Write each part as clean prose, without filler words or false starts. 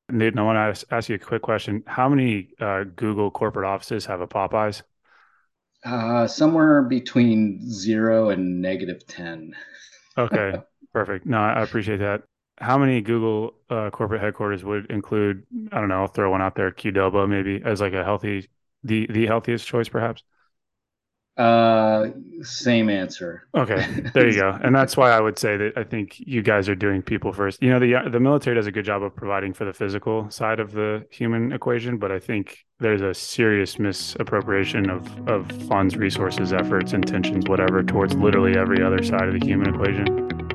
Newton, I want to ask you a quick question. How many Google corporate offices have a Popeyes? Somewhere between 0 and -10. Okay, perfect. No, I appreciate that. How many Google corporate headquarters would include, I don't know, I'll throw one out there, Qdoba maybe as like a healthy, the healthiest choice perhaps? Uh, Same answer. Okay, there you go. And that's why I would say that I think you guys are doing people first. You know, the military does a good job of providing for the physical side of the human equation, but I think there's a serious misappropriation of funds, resources, efforts, intentions, whatever, towards literally every other side of the human equation.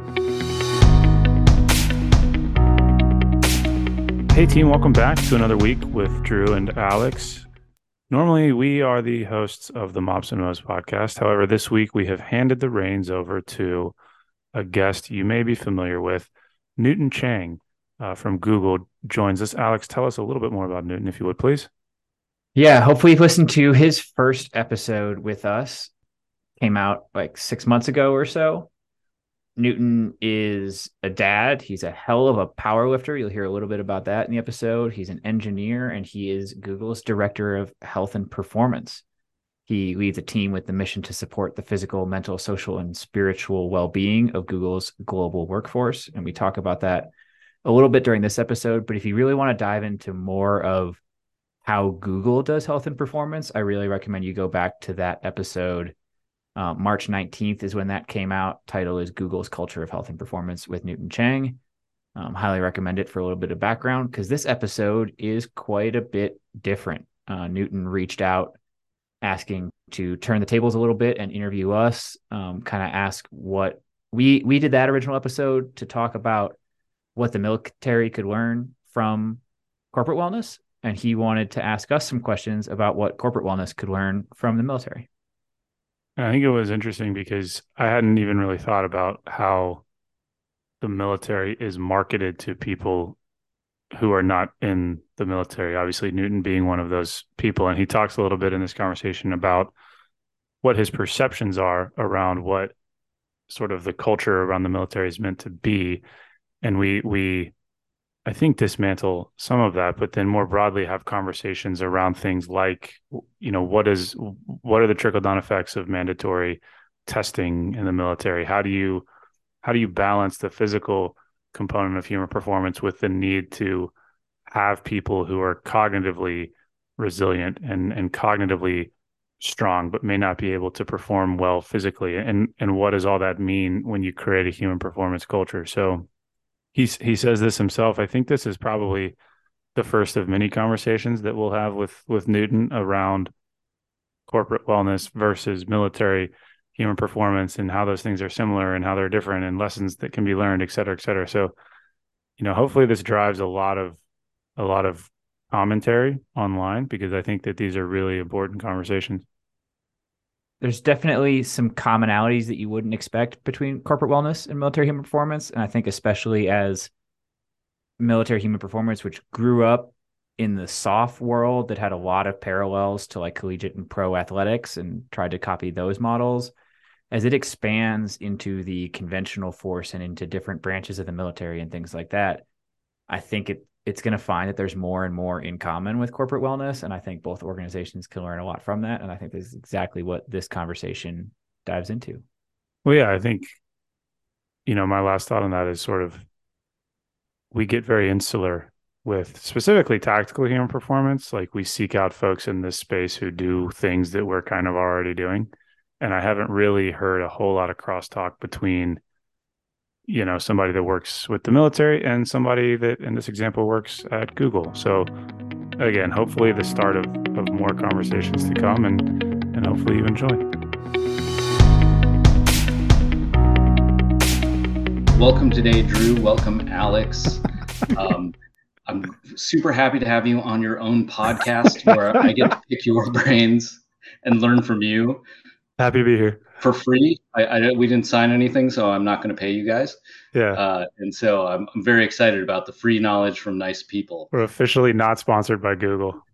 Hey team, welcome back to another week with Drew and Alex. Normally, we are the hosts of the Mops and Mo's podcast. However, this week we have handed the reins over to a guest you may be familiar with. Newton Chang from Google joins us. Alex, tell us a little bit more about Newton, if you would, please. Yeah, hopefully you've listened to his first episode with us. Came out like 6 months ago or so. Newton is a dad. He's a hell of a power lifter. You'll hear a little bit about that in the episode. He's an engineer and he is Google's director of health and performance. He leads a team with the mission to support the physical, mental, social, and spiritual well-being of Google's global workforce. And we talk about that a little bit during this episode. But if you really want to dive into more of how Google does health and performance, I really recommend you go back to that episode. March 19th is when that came out. Title is Google's Culture of Health and Performance with Newton Chang. Highly recommend it for a little bit of background because this episode is quite a bit different. Newton reached out asking to turn the tables a little bit and interview us, kind of ask what we did that original episode to talk about what the military could learn from corporate wellness. And he wanted to ask us some questions about what corporate wellness could learn from the military. I think it was interesting because I hadn't even really thought about how the military is marketed to people who are not in the military. Obviously, Newton being one of those people. And he talks a little bit in this conversation about what his perceptions are around what sort of the culture around the military is meant to be. And we I think dismantle some of that, but then more broadly have conversations around things like, what are the trickle down effects of mandatory testing in the military? How do you balance the physical component of human performance with the need to have people who are cognitively resilient and cognitively strong, but may not be able to perform well physically? And what does all that mean when you create a human performance culture? So he says this himself. I think this is probably the first of many conversations that we'll have with Newton around corporate wellness versus military human performance and how those things are similar and how they're different and lessons that can be learned, et cetera, et cetera. So, hopefully this drives a lot of commentary online because I think that these are really important conversations. There's definitely some commonalities that you wouldn't expect between corporate wellness and military human performance. And I think, especially as military human performance, which grew up in the soft world that had a lot of parallels to like collegiate and pro athletics and tried to copy those models, as it expands into the conventional force and into different branches of the military and things like that, I think it's going to find that there's more and more in common with corporate wellness. And I think both organizations can learn a lot from that. And I think this is exactly what this conversation dives into. Well, yeah, I think, my last thought on that is sort of we get very insular with specifically tactical human performance. Like we seek out folks in this space who do things that we're kind of already doing. And I haven't really heard a whole lot of crosstalk between, somebody that works with the military and somebody that, in this example, works at Google. So again, hopefully the start of more conversations to come and hopefully you enjoy. Welcome today, Drew. Welcome, Alex. Um, I'm super happy to have you on your own podcast where I get to pick your brains and learn from you Happy to be here. for free. We didn't sign anything, so I'm not going to pay you guys. Yeah. And so I'm very excited about the free knowledge from nice people. We're officially not sponsored by Google.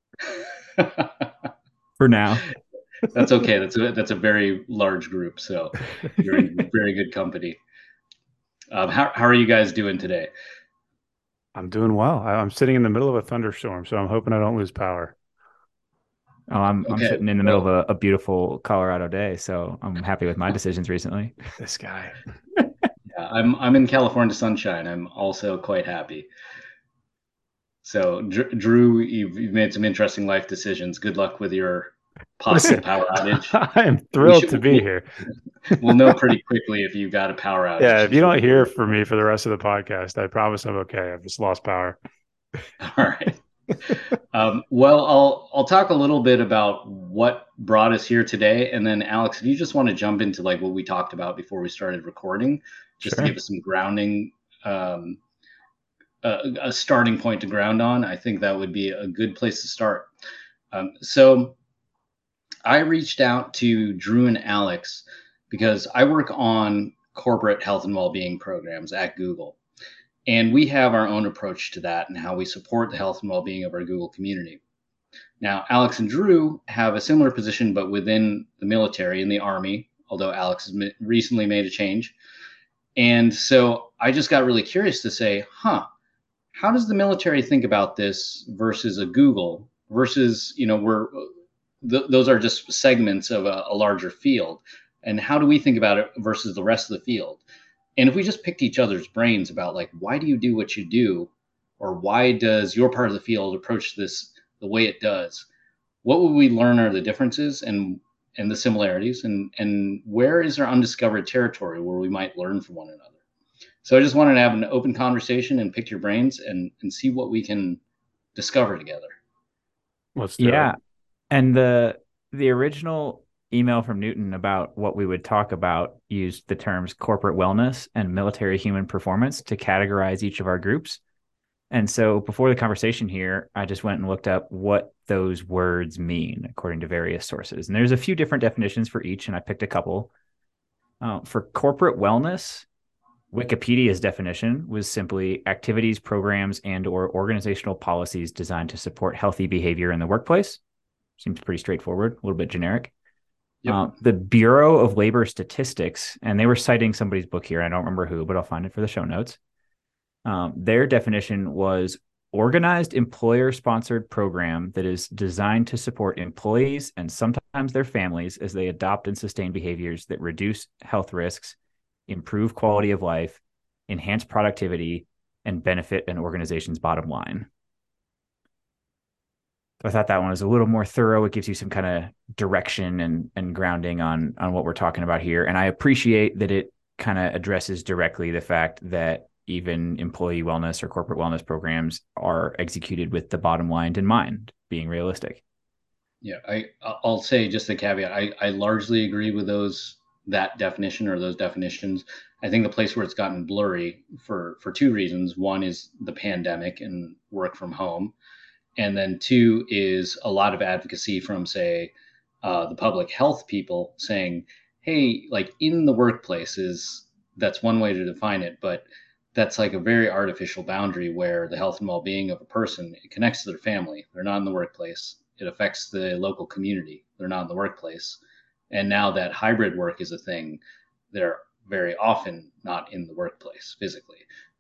For now. That's okay. That's a very large group, so you're in very good company. How are you guys doing today? I'm doing well. I'm sitting in the middle of a thunderstorm, so I'm hoping I don't lose power. Oh, I'm Okay, sitting in the middle of well, a beautiful Colorado day, so I'm happy with my decisions recently. This guy. yeah, I'm in California sunshine. I'm also quite happy. So, Drew, you've made some interesting life decisions. Good luck with your possible Listen, power outage. I am We thrilled should to be here. we'll know pretty quickly if you got a power Yeah, outage if you since we're don't hear from me for the rest of the podcast, I promise I'm okay. I've just lost power. all right. Well, I'll talk a little bit about what brought us here today, and then Alex, if you just want to jump into like what we talked about before we started recording, just to give Sure. us some grounding, a starting point to ground on, I think that would be a good place to start. So I reached out to Drew and Alex because I work on corporate health and well-being programs at Google. And we have our own approach to that and how we support the health and well-being of our Google community. Now, Alex and Drew have a similar position, but within the military in the Army, although Alex has recently made a change. And so I just got really curious to say, how does the military think about this versus a Google versus, those are just segments of a larger field. And how do we think about it versus the rest of the field? And if we just picked each other's brains about like, why do you do what you do? Or why does your part of the field approach this the way it does? What would we learn are the differences and the similarities, and where is there undiscovered territory where we might learn from one another? So I just wanted to have an open conversation and pick your brains and see what we can discover together. Let's do it. Yeah, and the original email from Newton about what we would talk about used the terms corporate wellness and military human performance to categorize each of our groups. And so before the conversation here, I just went and looked up what those words mean according to various sources. And there's a few different definitions for each, and I picked a couple. For corporate wellness, Wikipedia's definition was simply activities, programs, and or organizational policies designed to support healthy behavior in the workplace. Seems pretty straightforward, a little bit generic. Yep. The Bureau of Labor Statistics, and they were citing somebody's book here. I don't remember who, but I'll find it for the show notes. Their definition was organized employer-sponsored program that is designed to support employees and sometimes their families as they adopt and sustain behaviors that reduce health risks, improve quality of life, enhance productivity, and benefit an organization's bottom line. So I thought that one was a little more thorough. It gives you some kind of direction and grounding on what we're talking about here. And I appreciate that it kind of addresses directly the fact that even employee wellness or corporate wellness programs are executed with the bottom line in mind, being realistic. Yeah, I'll say just a caveat. I largely agree with that definition or those definitions. I think the place where it's gotten blurry for two reasons. One is the pandemic and work from home, and then two is a lot of advocacy from, say, the public health people saying, hey, like in the workplaces, that's one way to define it, but that's like a very artificial boundary where the health and well-being of a person, it connects to their family. They're not in the workplace. It affects the local community. They're not in the workplace. And now that hybrid work is a thing, they're very often not in the workplace physically.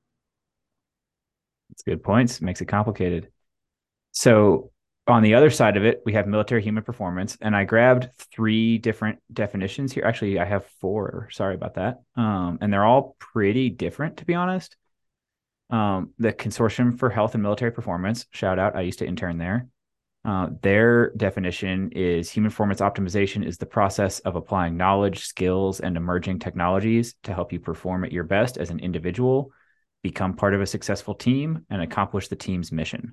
That's good points. Makes it complicated. So on the other side of it, we have military human performance, and I grabbed 3 different definitions here. Actually, I have 4. Sorry about that. And they're all pretty different, to be honest. The Consortium for Health and Military Performance, shout out, I used to intern there. Their definition is human performance optimization is the process of applying knowledge, skills, and emerging technologies to help you perform at your best as an individual, become part of a successful team, and accomplish the team's mission.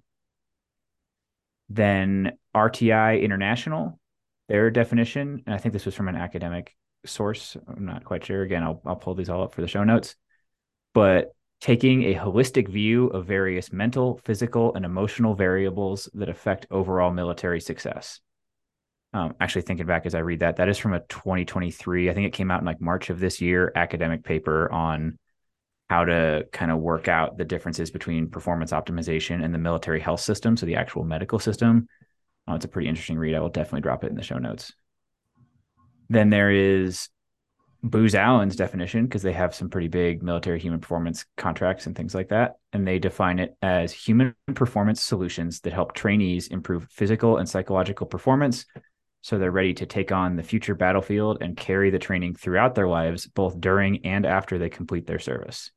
Then RTI International, their definition, and I think this was from an academic source. I'm not quite sure. Again, I'll pull these all up for the show notes. But taking a holistic view of various mental, physical, and emotional variables that affect overall military success. Actually, thinking back as I read that is from a 2023, I think it came out in like March of this year, academic paper on how to kind of work out the differences between performance optimization and the military health system, so the actual medical system. It's a pretty interesting read. I will definitely drop it in the show notes. Then there is Booz Allen's definition, because they have some pretty big military human performance contracts and things like that. And they define it as human performance solutions that help trainees improve physical and psychological performance so they're ready to take on the future battlefield and carry the training throughout their lives, both during and after they complete their service.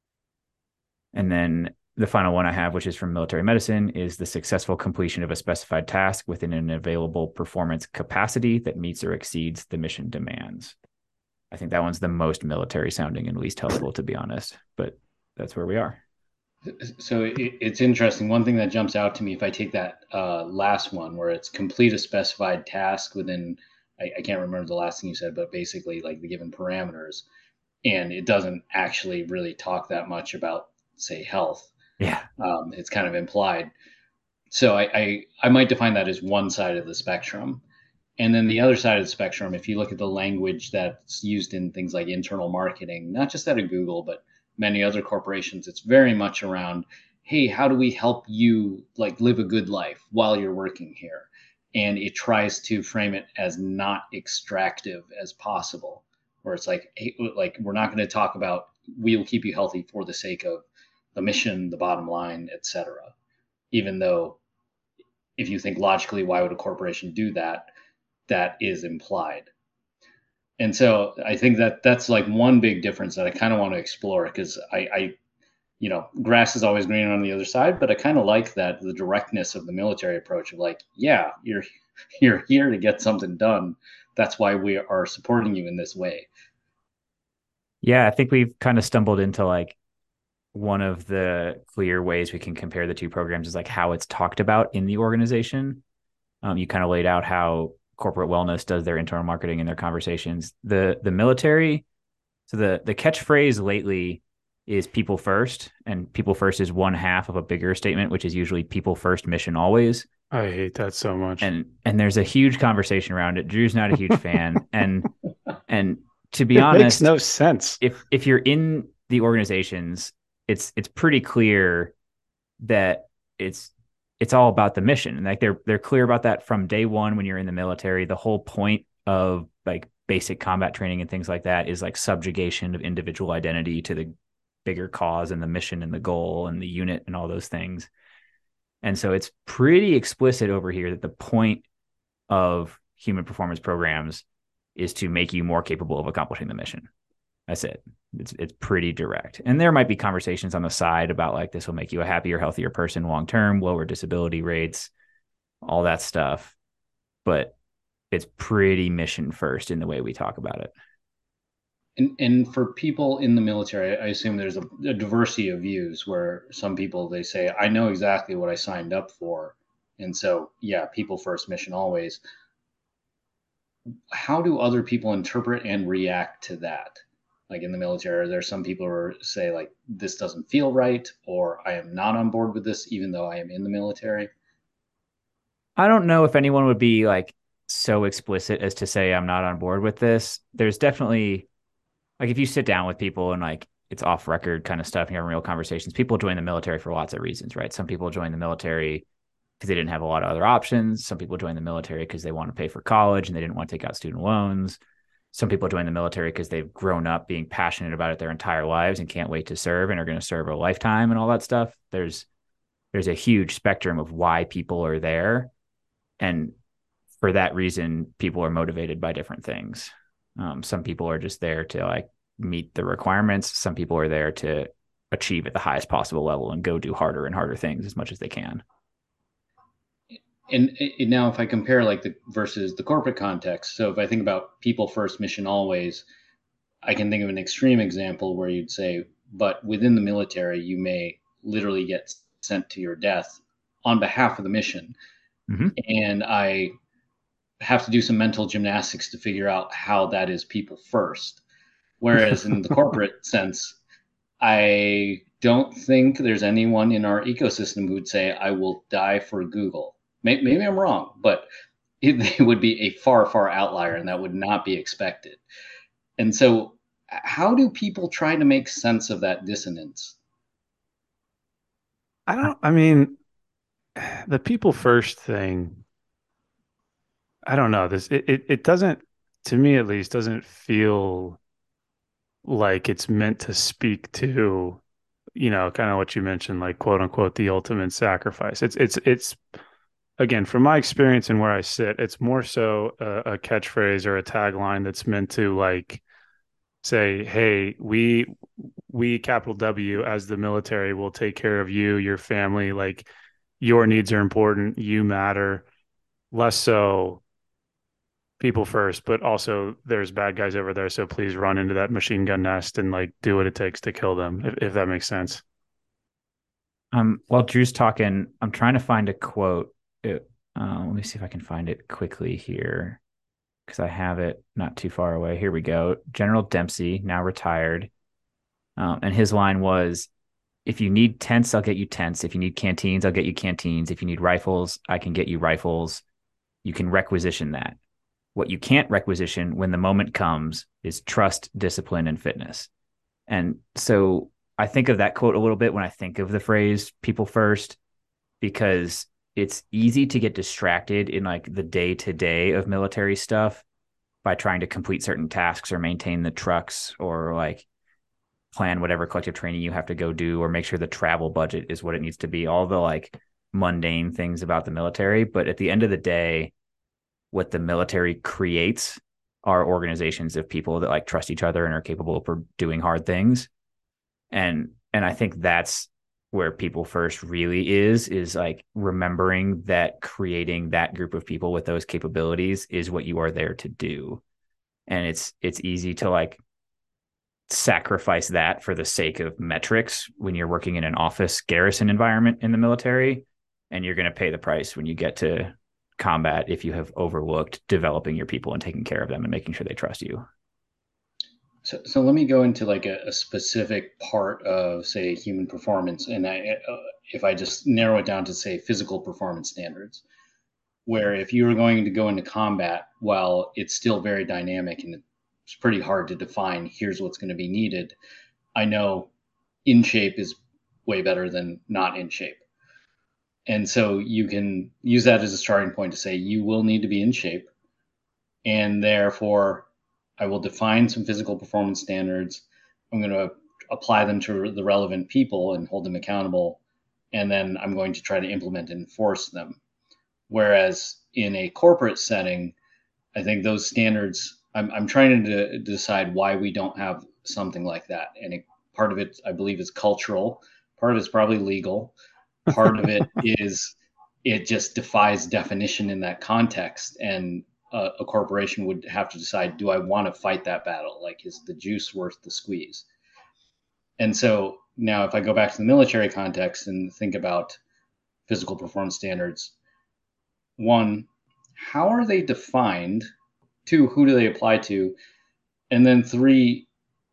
And then the final one I have, which is from military medicine, is the successful completion of a specified task within an available performance capacity that meets or exceeds the mission demands. I think that one's the most military sounding and least helpful, to be honest, but that's where we are. So it's interesting. One thing that jumps out to me, if I take that last one where it's complete a specified task within, I can't remember the last thing you said, but basically like the given parameters, and it doesn't actually really talk that much about, say, health. Yeah. It's kind of implied. So I might define that as one side of the spectrum. And then the other side of the spectrum, if you look at the language that's used in things like internal marketing, not just out of Google, but many other corporations, it's very much around, hey, how do we help you like live a good life while you're working here? And it tries to frame it as not extractive as possible, where it's like, hey, like we're not going to talk about we'll keep you healthy for the sake of the mission, the bottom line, etc. Even though if you think logically, why would a corporation do that? That is implied. And so I think that that's like one big difference that I kind of want to explore because grass is always greener on the other side, but I kind of like that the directness of the military approach of like, yeah, you're here to get something done. That's why we are supporting you in this way. Yeah, I think we've kind of stumbled into like one of the clear ways we can compare the two programs is like how it's talked about in the organization. You kind of laid out how corporate wellness does their internal marketing and their conversations. The military, so the catchphrase lately is people first, and people first is one half of a bigger statement, which is usually people first, mission always. I hate that so much. And there's a huge conversation around it. Drew's not a huge fan, and to be it honest, makes no sense. If you're in the organizations, it's pretty clear that it's all about the mission. And like they're clear about that from day one when you're in the military. The whole point of like basic combat training and things like that is like subjugation of individual identity to the bigger cause and the mission and the goal and the unit and all those things. And so it's pretty explicit over here that the point of human performance programs is to make you more capable of accomplishing the mission. That's it. It's pretty direct. And there might be conversations on the side about like this will make you a happier, healthier person long term, lower disability rates, all that stuff. But it's pretty mission first in the way we talk about it. And for people in the military, I assume there's a diversity of views where some people they say, I know exactly what I signed up for. And so yeah, people first, mission always. How do other people interpret and react to that? Like in the military, there's some people who say like this doesn't feel right, or I am not on board with this, even though I am in the military. I don't know if anyone would be like so explicit as to say I'm not on board with this. There's definitely like if you sit down with people and like it's off record kind of stuff and you're having real conversations, people join the military for lots of reasons, right? Some people join the military because they didn't have a lot of other options. Some people join the military because they want to pay for college and they didn't want to take out student loans. Some people join the military because they've grown up being passionate about it their entire lives and can't wait to serve and are going to serve a lifetime and all that stuff. There's a huge spectrum of why people are there. And for that reason, people are motivated by different things. Some people are just there to like meet the requirements. Some people are there to achieve at the highest possible level and go do harder and harder things as much as they can. And now if I compare like the versus the corporate context, so if I think about people first, mission always, I can think of an extreme example where you'd say, but within the military, you may literally get sent to your death on behalf of the mission. Mm-hmm. And I have to do some mental gymnastics to figure out how that is people first. Whereas in the corporate sense, I don't think there's anyone in our ecosystem who would say, I will die for Google. Maybe I'm wrong, but it would be a far, far outlier and that would not be expected. And so how do people try to make sense of that dissonance? I mean, the people first thing, I don't know. It doesn't, to me at least, doesn't feel like it's meant to speak to, kind of what you mentioned, like quote unquote, the ultimate sacrifice. It's again, from my experience and where I sit, it's more so a catchphrase or a tagline that's meant to like say, hey, we capital W as the military will take care of you, your family, like your needs are important, you matter, less so people first, but also there's bad guys over there, so please run into that machine gun nest and like do what it takes to kill them, if that makes sense. While Drew's talking, I'm trying to find a quote. Let me see if I can find it quickly here because I have it not too far away. Here we go. General Dempsey, now retired, and his line was, "If you need tents, I'll get you tents. If you need canteens, I'll get you canteens. If you need rifles, I can get you rifles. You can requisition that. What you can't requisition when the moment comes is trust, discipline, and fitness." And so I think of that quote a little bit when I think of the phrase people first, because it's easy to get distracted in like the day to day of military stuff by trying to complete certain tasks or maintain the trucks or like plan whatever collective training you have to go do or make sure the travel budget is what it needs to be, all the like mundane things about the military. But at the end of the day, what the military creates are organizations of people that like trust each other and are capable of doing hard things. And I think that's where people first really is like remembering that creating that group of people with those capabilities is what you are there to do. And it's easy to like sacrifice that for the sake of metrics when you're working in an office garrison environment in the military, and you're going to pay the price when you get to combat if you have overlooked developing your people and taking care of them and making sure they trust you. So let me go into like a specific part of, say, human performance, and if I just narrow it down to say physical performance standards, where if you were going to go into combat, while it's still very dynamic and it's pretty hard to define, here's what's going to be needed. I know in shape is way better than not in shape. And so you can use that as a starting point to say you will need to be in shape. And therefore, I will define some physical performance standards. I'm going to apply them to the relevant people and hold them accountable. And then I'm going to try to implement and enforce them. Whereas in a corporate setting, I think those standards, I'm trying to decide why we don't have something like that. And part of it, I believe, is cultural. Part of it's probably legal. Part of it is it just defies definition in that context. And a corporation would have to decide, do I want to fight that battle? Like, is the juice worth the squeeze? And so now if I go back to the military context and think about physical performance standards, one, how are they defined? Two, who do they apply to? And then three,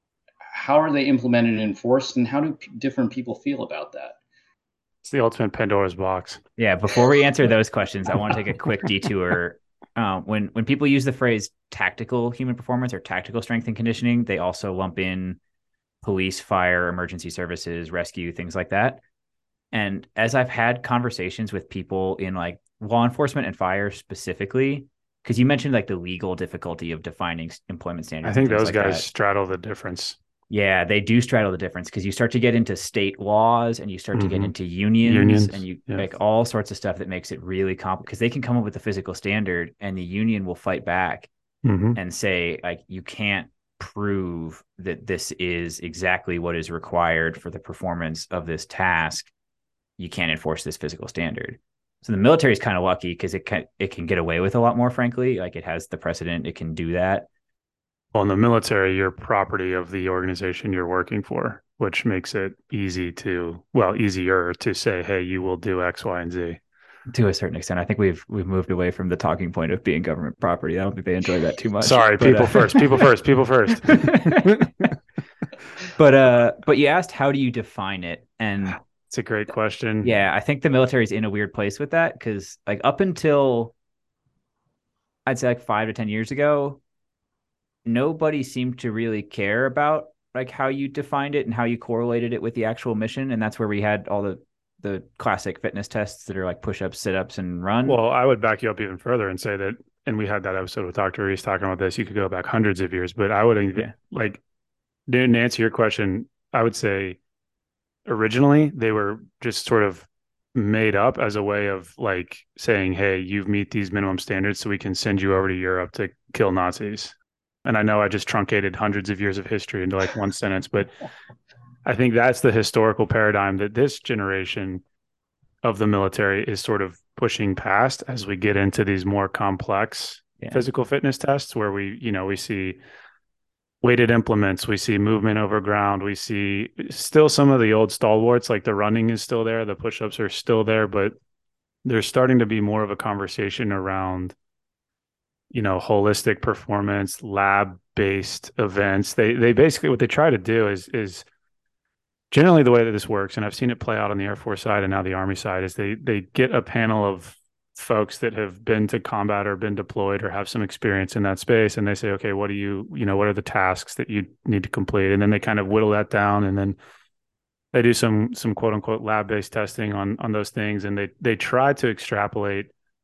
how are they implemented and enforced? And how do different people feel about that? It's the ultimate Pandora's box. Yeah. Before we answer those questions, I want to take a quick detour. When people use the phrase tactical human performance or tactical strength and conditioning, they also lump in police, fire, emergency services, rescue, things like that. And as I've had conversations with people in like law enforcement and fire specifically, because you mentioned like the legal difficulty of defining employment standards. I think those like guys that. straddle the difference. Yeah, they do straddle the difference because you start to get into state laws and you start to get into unions and you like all sorts of stuff that makes it really complicated because they can come up with a physical standard and the union will fight back and say like you can't prove that this is exactly what is required for the performance of this task. You can't enforce this physical standard. So the military is kind of lucky because it can get away with a lot more, frankly. Like it has the precedent, it can do that. Well, in the military, you're property of the organization you're working for, which makes it easier to say, hey, you will do X, Y, and Z. To a certain extent. I think we've moved away from the talking point of being government property. I don't think they enjoy that too much. Sorry, people first. But you asked how do you define it? And it's a great question. Yeah, I think the military is in a weird place with that because like up until I'd say like 5 to 10 years ago, nobody seemed to really care about like how you defined it and how you correlated it with the actual mission. And that's where we had all the classic fitness tests that are like push-ups, sit-ups, and run. Well, I would back you up even further and say that, and we had that episode with Dr. Reese talking about this. You could go back hundreds of years, but I would like To answer your question, I would say originally they were just sort of made up as a way of like saying, hey, you meet these minimum standards so we can send you over to Europe to kill Nazis. And I know I just truncated hundreds of years of history into like one sentence, but I think that's the historical paradigm that this generation of the military is sort of pushing past as we get into these more complex physical fitness tests where we see weighted implements, we see movement over ground, we see still some of the old stalwarts, like the running is still there, the push-ups are still there, but there's starting to be more of a conversation around holistic performance, lab-based events. They basically, what they try to do is generally the way that this works, and I've seen it play out on the Air Force side and now the Army side, is they get a panel of folks that have been to combat or been deployed or have some experience in that space, and they say, okay, what are the tasks that you need to complete, and then they kind of whittle that down, and then they do some quote unquote lab-based testing on those things, and they try to extrapolate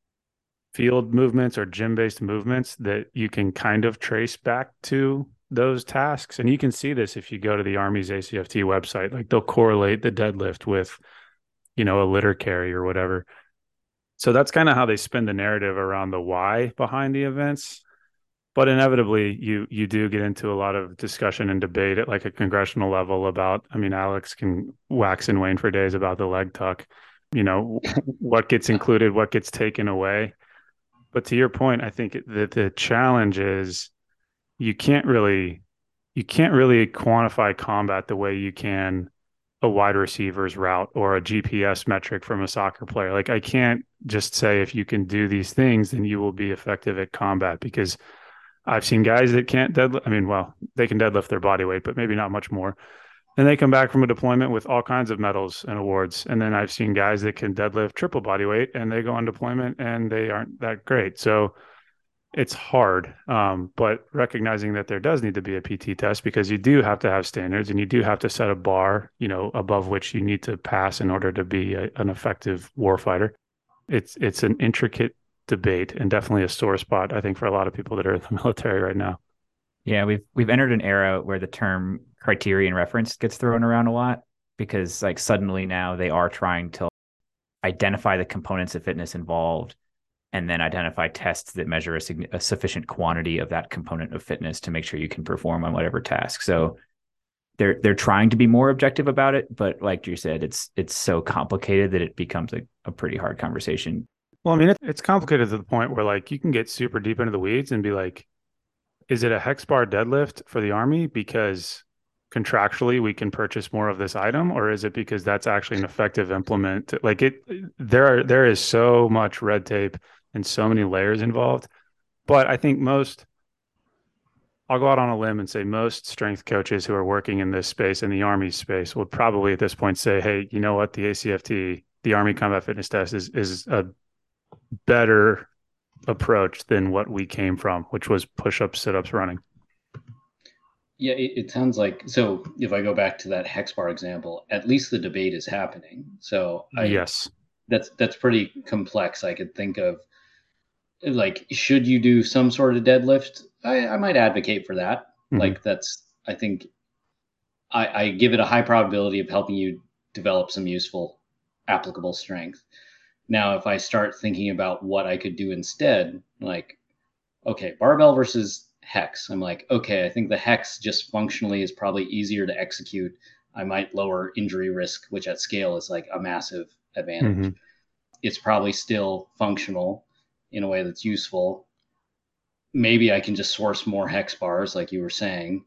field movements or gym-based movements that you can kind of trace back to those tasks. And you can see this if you go to the Army's ACFT website, like they'll correlate the deadlift with, a litter carry or whatever. So that's kind of how they spin the narrative around the why behind the events. But inevitably, you do get into a lot of discussion and debate at like a congressional level about, I mean, Alex can wax and wane for days about the leg tuck, what gets included, what gets taken away. But to your point, I think that the challenge is you can't really quantify combat the way you can a wide receiver's route or a GPS metric from a soccer player. Like I can't just say if you can do these things, then you will be effective at combat, because I've seen guys that can't deadlift. I mean, well, they can deadlift their body weight, but maybe not much more. And they come back from a deployment with all kinds of medals and awards. And then I've seen guys that can deadlift triple body weight and they go on deployment and they aren't that great. So it's hard, but recognizing that there does need to be a PT test, because you do have to have standards and you do have to set a bar, above which you need to pass in order to be an effective warfighter. It's an intricate debate and definitely a sore spot, I think, for a lot of people that are in the military right now. Yeah, we've entered an era where the term criterion reference gets thrown around a lot, because like suddenly now they are trying to identify the components of fitness involved and then identify tests that measure a sufficient quantity of that component of fitness to make sure you can perform on whatever task. So they're trying to be more objective about it, but like you said, it's so complicated that it becomes a pretty hard conversation. Well, I mean, it's complicated to the point where like you can get super deep into the weeds and be like, is it a hex bar deadlift for the Army because contractually we can purchase more of this item, or is it because that's actually an effective implement? Like there is so much red tape and so many layers involved. But I think I'll go out on a limb and say most strength coaches who are working in this space, in the Army space, would probably at this point say, hey, you know what? The ACFT, the Army Combat Fitness Test is a better approach than what we came from, which was push-ups, sit-ups, running. Yeah, it sounds like, so if I go back to that hex bar example, at least the debate is happening. So yes, that's pretty complex. I could think of, like, should you do some sort of deadlift? I might advocate for that. Mm-hmm. Like I think I give it a high probability of helping you develop some useful applicable strength. Now, if I start thinking about what I could do instead, like, okay, barbell versus hex, I'm like, okay, I think the hex just functionally is probably easier to execute. I might lower injury risk, which at scale is like a massive advantage. Mm-hmm. It's probably still functional in a way that's useful. Maybe I can just source more hex bars, like you were saying.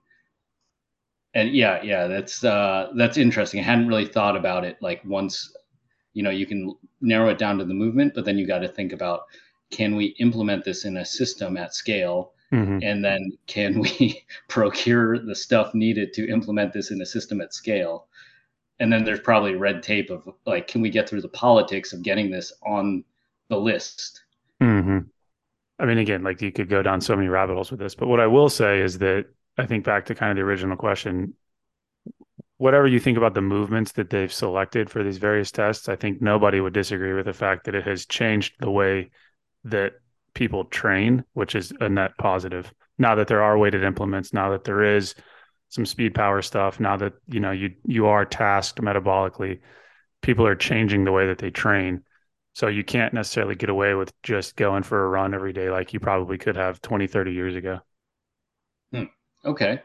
And yeah, that's interesting. I hadn't really thought about it. Like once, you can narrow it down to the movement, but then you got to think about, can we implement this in a system at scale? Mm-hmm. And then can we procure the stuff needed to implement this in a system at scale? And then there's probably red tape of like, can we get through the politics of getting this on the list? Mm-hmm. I mean, again, like you could go down so many rabbit holes with this, but what I will say is that I think back to kind of the original question, whatever you think about the movements that they've selected for these various tests, I think nobody would disagree with the fact that it has changed the way that people train, which is a net positive. Now that there are weighted implements, now that there is some speed power stuff. Now that, you are tasked metabolically, people are changing the way that they train. So you can't necessarily get away with just going for a run every day like you probably could have 20, 30 years ago. Hmm. Okay.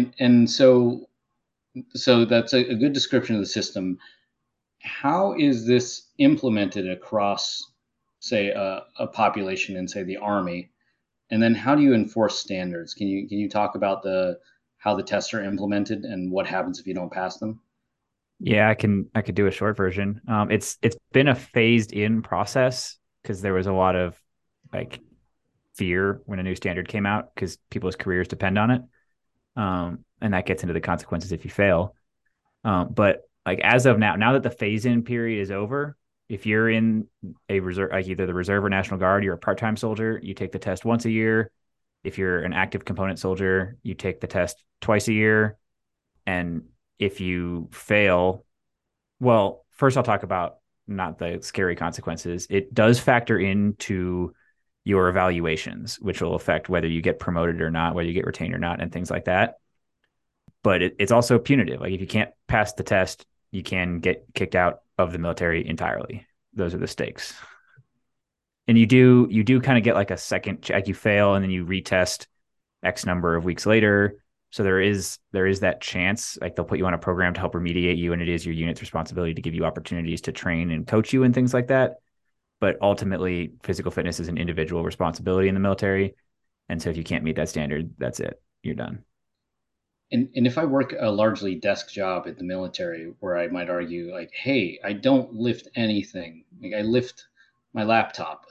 And so that's a good description of the system. How is this implemented across, say, a population in, say, the Army? And then how do you enforce standards? Can you talk about the how the tests are implemented and what happens if you don't pass them? Yeah, I could do a short version. It's been a phased in process because there was a lot of like fear when a new standard came out because people's careers depend on it. And that gets into the consequences if you fail. But like as of now that the phase in period is over, if you're in a reserve, like either the reserve or National Guard, you're a part time soldier, you take the test once a year. If you're an active component soldier, you take the test twice a year. And if you fail, well, first I'll talk about not the scary consequences. It does factor into your evaluations, which will affect whether you get promoted or not, whether you get retained or not, and things like that. But it's also punitive. Like if you can't pass the test, you can get kicked out of the military entirely. Those are the stakes. And you do kind of get like a second check. You fail and then you retest X number of weeks later. So there is that chance. Like they'll put you on a program to help remediate you, and it is your unit's responsibility to give you opportunities to train and coach you and things like that. But ultimately, physical fitness is an individual responsibility in the military. And so if you can't meet that standard, that's it. You're done. And if I work a largely desk job in the military, where I might argue like, hey, I don't lift anything. Like I lift my laptop.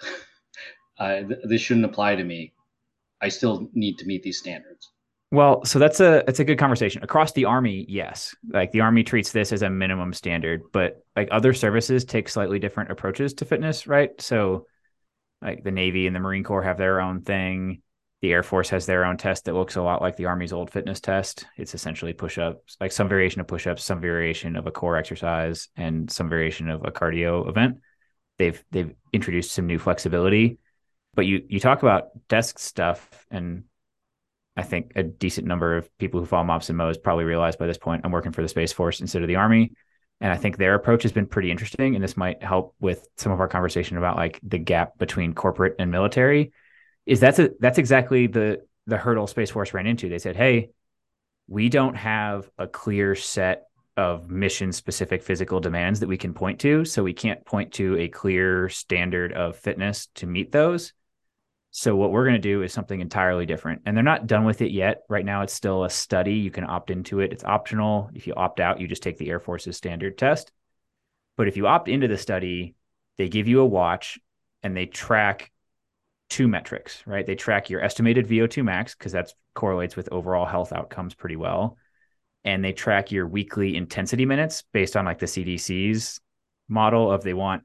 This shouldn't apply to me. I still need to meet these standards. Well, so that's a good conversation. Across the Army, yes. Like the Army treats this as a minimum standard, but like other services take slightly different approaches to fitness, right? So like the Navy and the Marine Corps have their own thing. The Air Force has their own test that looks a lot like the Army's old fitness test. It's essentially push-ups, like some variation of push-ups, some variation of a core exercise, and some variation of a cardio event. They've introduced some new flexibility. But you talk about desk stuff, and I think a decent number of people who follow MOPS and MOs probably realize by this point I'm working for the Space Force instead of the Army. And I think their approach has been pretty interesting. And this might help with some of our conversation about like the gap between corporate and military. That's exactly the hurdle Space Force ran into. They said, hey, we don't have a clear set of mission specific physical demands that we can point to. So we can't point to a clear standard of fitness to meet those. So what we're going to do is something entirely different. And they're not done with it yet. Right now, it's still a study. You can opt into it. It's optional. If you opt out, you just take the Air Force's standard test. But if you opt into the study, they give you a watch and they track two metrics, right? They track your estimated VO2 max because that correlates with overall health outcomes pretty well. And they track your weekly intensity minutes based on like the CDC's model of they want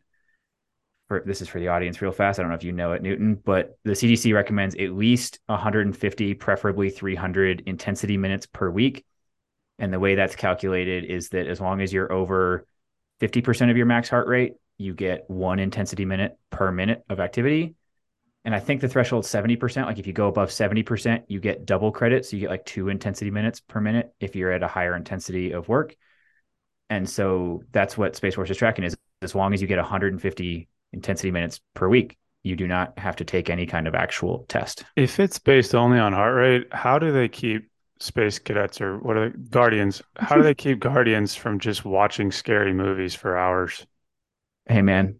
this is for the audience real fast. I don't know if you know it, Newton, but the CDC recommends at least 150, preferably 300 intensity minutes per week. And the way that's calculated is that as long as you're over 50% of your max heart rate, you get one intensity minute per minute of activity. And I think the threshold is 70%. Like if you go above 70%, you get double credit. So you get like 2 intensity minutes per minute if you're at a higher intensity of work. And so that's what Space Force is tracking is as long as you get 150 intensity minutes per week, you do not have to take any kind of actual test. If it's based only on heart rate, how do they keep space cadets or what are they, guardians? How do they keep guardians from just watching scary movies for hours? Hey, man,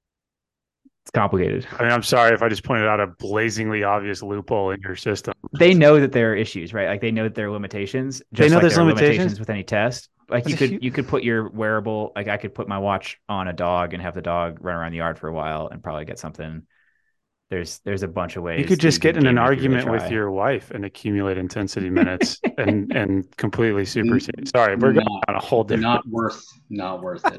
it's complicated. I mean, I'm sorry if I just pointed out a blazingly obvious loophole in your system. They know that there are issues, right? Like they know that there are limitations, They just know like there's there are limitations. limitations with any test. Like That's you a could huge. you could put your wearable, like I could put my watch on a dog and have the dog run around the yard for a while and probably get something. There's a bunch of You ways could that just you get can in an game it if you really argument with try. your wife and accumulate intensity minutes and completely supersede. Sorry, we're going Not on a whole different. not worth it.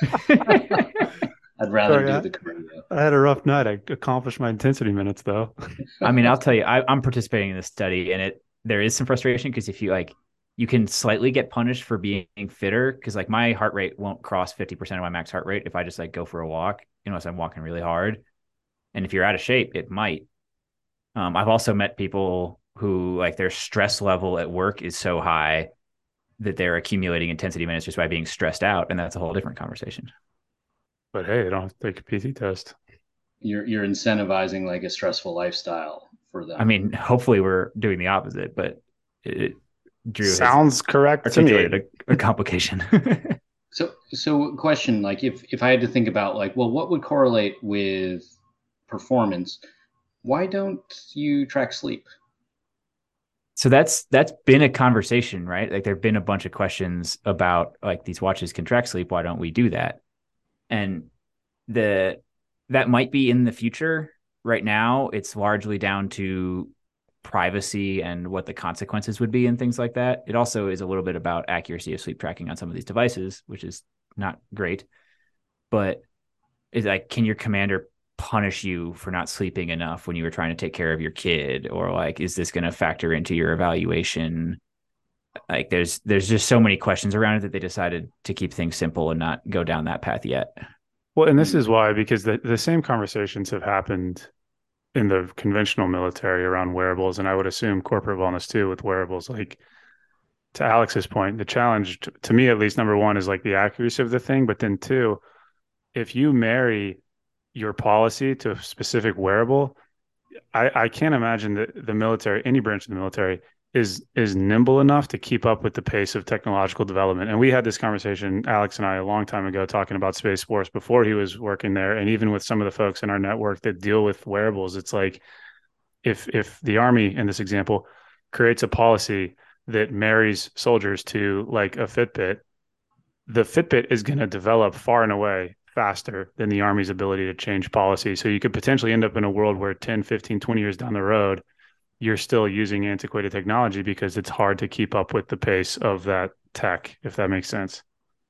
I'd rather Sorry, do I, the cardio. I had a rough night. I accomplished my intensity minutes though. I mean, I'll tell you, I'm participating in this study, and there is some frustration because if you like, you can slightly get punished for being fitter because like my heart rate won't cross 50% of my max heart rate if I just like go for a walk, unless I'm walking really hard. And if you're out of shape, it might. I've also met people who like their stress level at work is so high that they're accumulating intensity minutes just by being stressed out, and that's a whole different conversation. But hey, they don't have to take a PT test. You're incentivizing like a stressful lifestyle for I them. mean, hopefully we're doing the opposite, but Drew has Sounds correct to me. articulated a complication. So question, like if I had to think about like, well, what would correlate with performance? Why don't you track sleep? So that's been a conversation, right? Like there've been a bunch of questions about like these watches can track sleep. Why don't we do that? And the that might be in the future. Right now, it's largely down to privacy and what the consequences would be and things like that. It also is a little bit about accuracy of sleep tracking on some of these devices, which is not great. But is like, can your commander punish you for not sleeping enough when you were trying to take care of your kid? Or like, is this going to factor into your evaluation? Like there's just so many questions around it that they decided to keep things simple and not go down that path yet. Well, and this is why, because the same conversations have happened in the conventional military around wearables, and I would assume corporate wellness too with wearables. Like to Alex's point, the challenge to me, at least, number one, is like the accuracy of the thing. But then two, if you marry your policy to a specific wearable, I can't imagine that the military, any branch of the military, is nimble enough to keep up with the pace of technological development. And we had this conversation, Alex and I, a long time ago, talking about Space Force before he was working there, and even with some of the folks in our network that deal with wearables. It's like if the Army, in this example, creates a policy that marries soldiers to like a Fitbit, the Fitbit is going to develop far and away faster than the Army's ability to change policy. So you could potentially end up in a world where 10, 15, 20 years down the road, you're still using antiquated technology because it's hard to keep up with the pace of that tech, if that makes sense.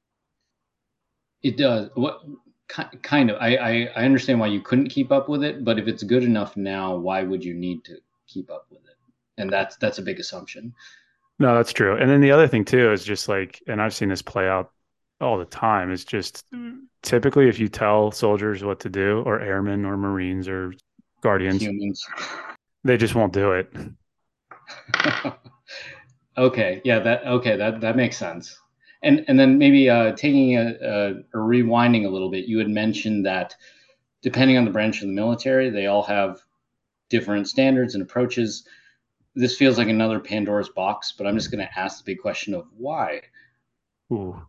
It does. What kind of? I understand why you couldn't keep up with it, but if it's good enough now, why would you need to keep up with it? And that's a big assumption. No, that's true. And then the other thing too is just like, and I've seen this play out all the time, is just typically if you tell soldiers what to do, or airmen or Marines or Guardians, Humans. they just won't do it. Okay, yeah, that makes sense. And then maybe taking a rewinding a little bit, you had mentioned that depending on the branch of the military, they all have different standards and approaches. This feels like another Pandora's box, but I'm just going to ask the big question of why. Ooh,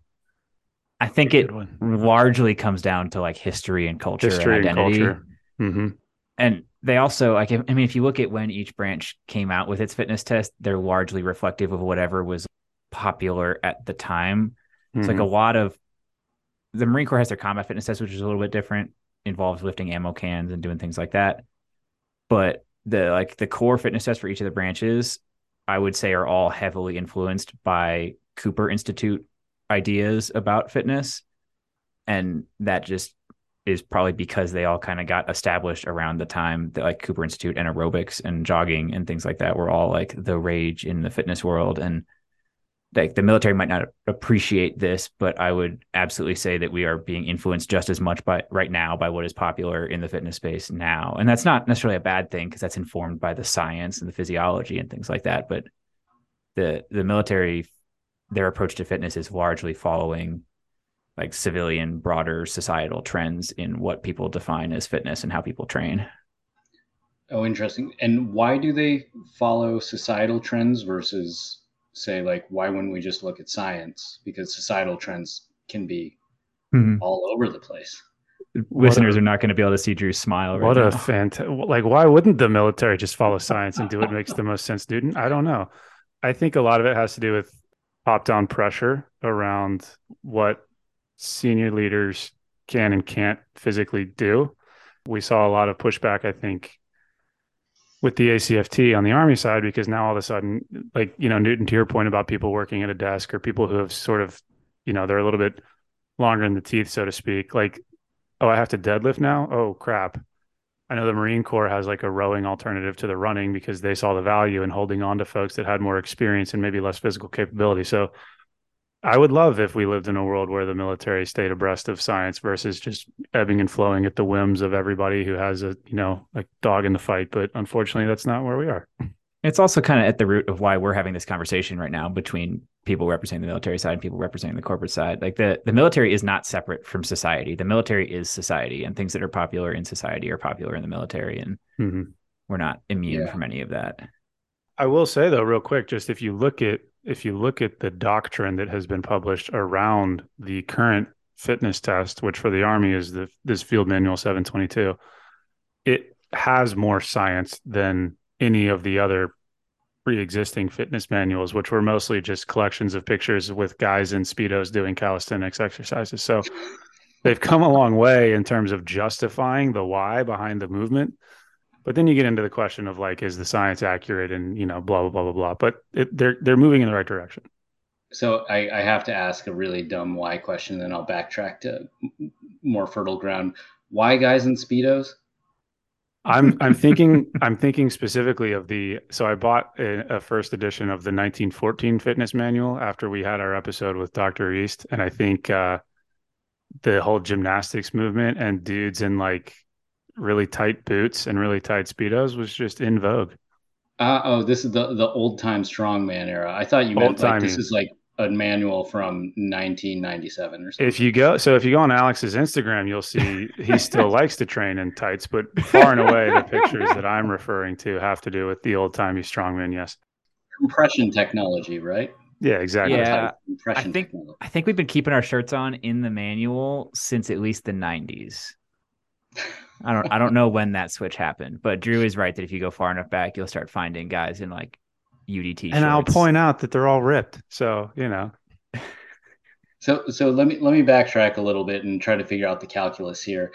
I think it largely comes down to like history and culture and history and identity. culture. Mm-hmm. And they also like, I mean, if you look at when each branch came out with its fitness test, they're largely reflective of whatever was popular at the time. It's like a lot of the Marine Corps has their combat fitness test, which is a little bit different, involves lifting ammo cans and doing things like that. But the core fitness test for each of the branches, I would say, are all heavily influenced by Cooper Institute ideas about fitness. And that just is probably because they all kind of got established around the time that like Cooper Institute and aerobics and jogging and things like that were all like the rage in the fitness world. And like the military might not appreciate this, but I would absolutely say that we are being influenced just as much by right now by what is popular in the fitness space now. And that's not necessarily a bad thing because that's informed by the science and the physiology and things like that. But the military, their approach to fitness is largely following like civilian, broader societal trends in what people define as fitness and how people train. Oh, interesting. And why do they follow societal trends versus, say, like, why wouldn't we just look at science? Because societal trends can be all over the place. Listeners are not going to be able to see Drew's smile right now. What a fantastic! Like, why wouldn't the military just follow science and do what makes the most sense, dude? I don't know. I think a lot of it has to do with top-down pressure around what senior leaders can and can't physically do. We saw a lot of pushback, I think, with the ACFT on the Army side, because now all of a sudden, like, Newton, to your point about people working at a desk or people who have sort of, they're a little bit longer in the teeth, so to speak. Like, oh, I have to deadlift now? Oh, crap. I know the Marine Corps has like a rowing alternative to the running because they saw the value in holding on to folks that had more experience and maybe less physical capability. So I would love if we lived in a world where the military stayed abreast of science versus just ebbing and flowing at the whims of everybody who has a dog in the fight. But unfortunately, that's not where we are. It's also kind of at the root of why we're having this conversation right now between people representing the military side and people representing the corporate side. Like the military is not separate from society. The military is society, and things that are popular in society are popular in the military, and Mm-hmm. we're not immune Yeah. from any of that. I will say though, real quick, just if you look at the doctrine that has been published around the current fitness test, which for the Army is this Field Manual 722, it has more science than any of the other pre-existing fitness manuals, which were mostly just collections of pictures with guys in speedos doing calisthenics exercises. So they've come a long way in terms of justifying the why behind the movement. But then you get into the question of like, is the science accurate, and blah blah blah blah blah. But they're moving in the right direction. So I have to ask a really dumb why question, then I'll backtrack to more fertile ground. Why guys in speedos? I'm thinking specifically of so I bought a first edition of the 1914 fitness manual after we had our episode with Dr. East, and I think the whole gymnastics movement and dudes in like really tight boots and really tight speedos was just in vogue. Oh, this is the old time strongman era. I thought you Old meant like this timey. is like a manual from 1997 or If something. you go, so if you go on Alex's Instagram, you'll see he still likes to train in tights, but far and away the pictures that I'm referring to have to do with the old timey strongman. Yes. Compression technology, right? Yeah, Not exactly. tight, Yeah, I compression think technology. I think we've been keeping our shirts on in the manual since at least the 90s. I don't know when that switch happened, but Drew is right that if you go far enough back, you'll start finding guys in like UDT And I'll shorts. point out that they're all ripped. So, So let me backtrack a little bit and try to figure out the calculus here.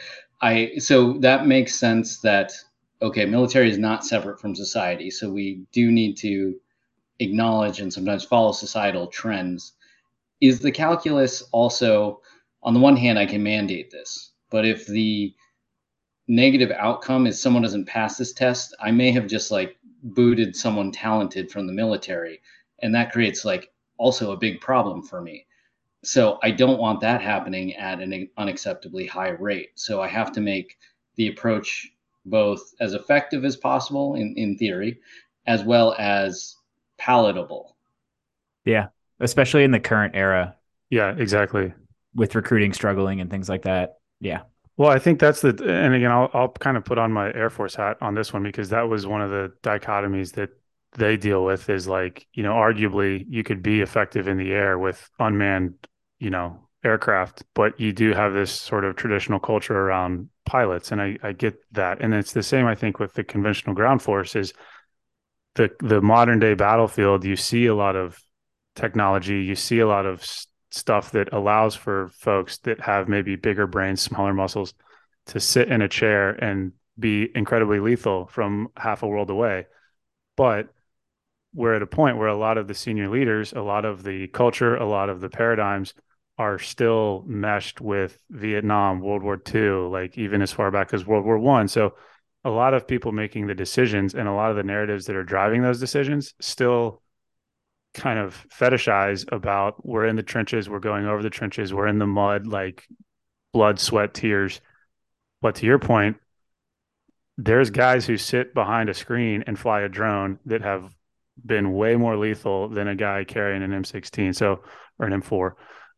So that makes sense that okay, military is not separate from society, so we do need to acknowledge and sometimes follow societal trends. Is the calculus also, on the one hand, I can mandate this, but if the negative outcome is someone doesn't pass this test, I may have just like booted someone talented from the military, and that creates like also a big problem for me. So I don't want that happening at an unacceptably high rate. So I have to make the approach both as effective as possible in theory, as well as palatable. Yeah, especially in the current era yeah, exactly. with recruiting struggling and things like that. Yeah. Well, I think and again, I'll kind of put on my Air Force hat on this one because that was one of the dichotomies that they deal with is like, arguably you could be effective in the air with unmanned, aircraft, but you do have this sort of traditional culture around pilots. And I get that. And it's the same, I think, with the conventional ground force is the modern day battlefield. You see a lot of technology, you see a lot of stuff that allows for folks that have maybe bigger brains, smaller muscles to sit in a chair and be incredibly lethal from half a world away. But we're at a point where a lot of the senior leaders, a lot of the culture, a lot of the paradigms are still meshed with Vietnam, World War II, like even as far back as World War One. So a lot of people making the decisions and a lot of the narratives that are driving those decisions still kind of fetishize about we're in the trenches, we're going over the trenches, we're in the mud, like blood, sweat, tears. But to your point, there's guys who sit behind a screen and fly a drone that have been way more lethal than a guy carrying an M16, so or an M4.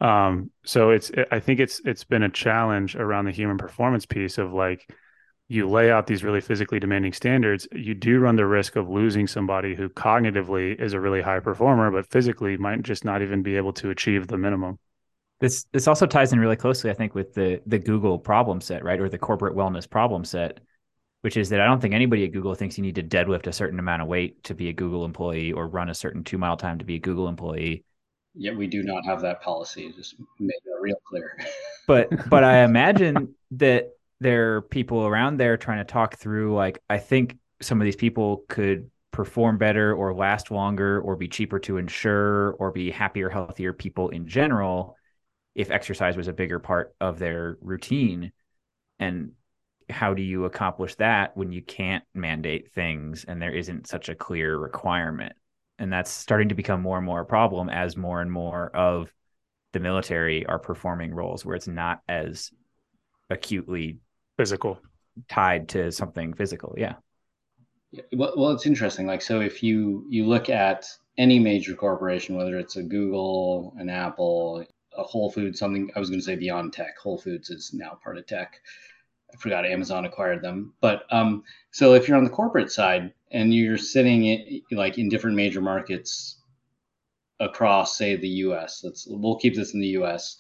So I think it's been a challenge around the human performance piece of like you lay out these really physically demanding standards, you do run the risk of losing somebody who cognitively is a really high performer, but physically might just not even be able to achieve the minimum. This also ties in really closely, I think, with the Google problem set, right? Or the corporate wellness problem set, which is that I don't think anybody at Google thinks you need to deadlift a certain amount of weight to be a Google employee or run a certain 2 mile time to be a Google employee. Yet we do not have that policy. Just make that real clear. But I imagine that there are people around there trying to talk through, like, I think some of these people could perform better or last longer or be cheaper to insure or be happier, healthier people in general if exercise was a bigger part of their routine. And how do you accomplish that when you can't mandate things and there isn't such a clear requirement? And that's starting to become more and more a problem as more and more of the military are performing roles where it's not as acutely Physical. tied to something physical. Yeah. Well, it's interesting. Like, so if you look at any major corporation, whether it's a Google, an Apple, a Whole Foods, something I was going to say beyond tech. Whole Foods is now part of tech. I forgot Amazon acquired them. But so if you're on the corporate side and you're sitting like in different major markets across, say, the U.S. We'll keep this in the U.S.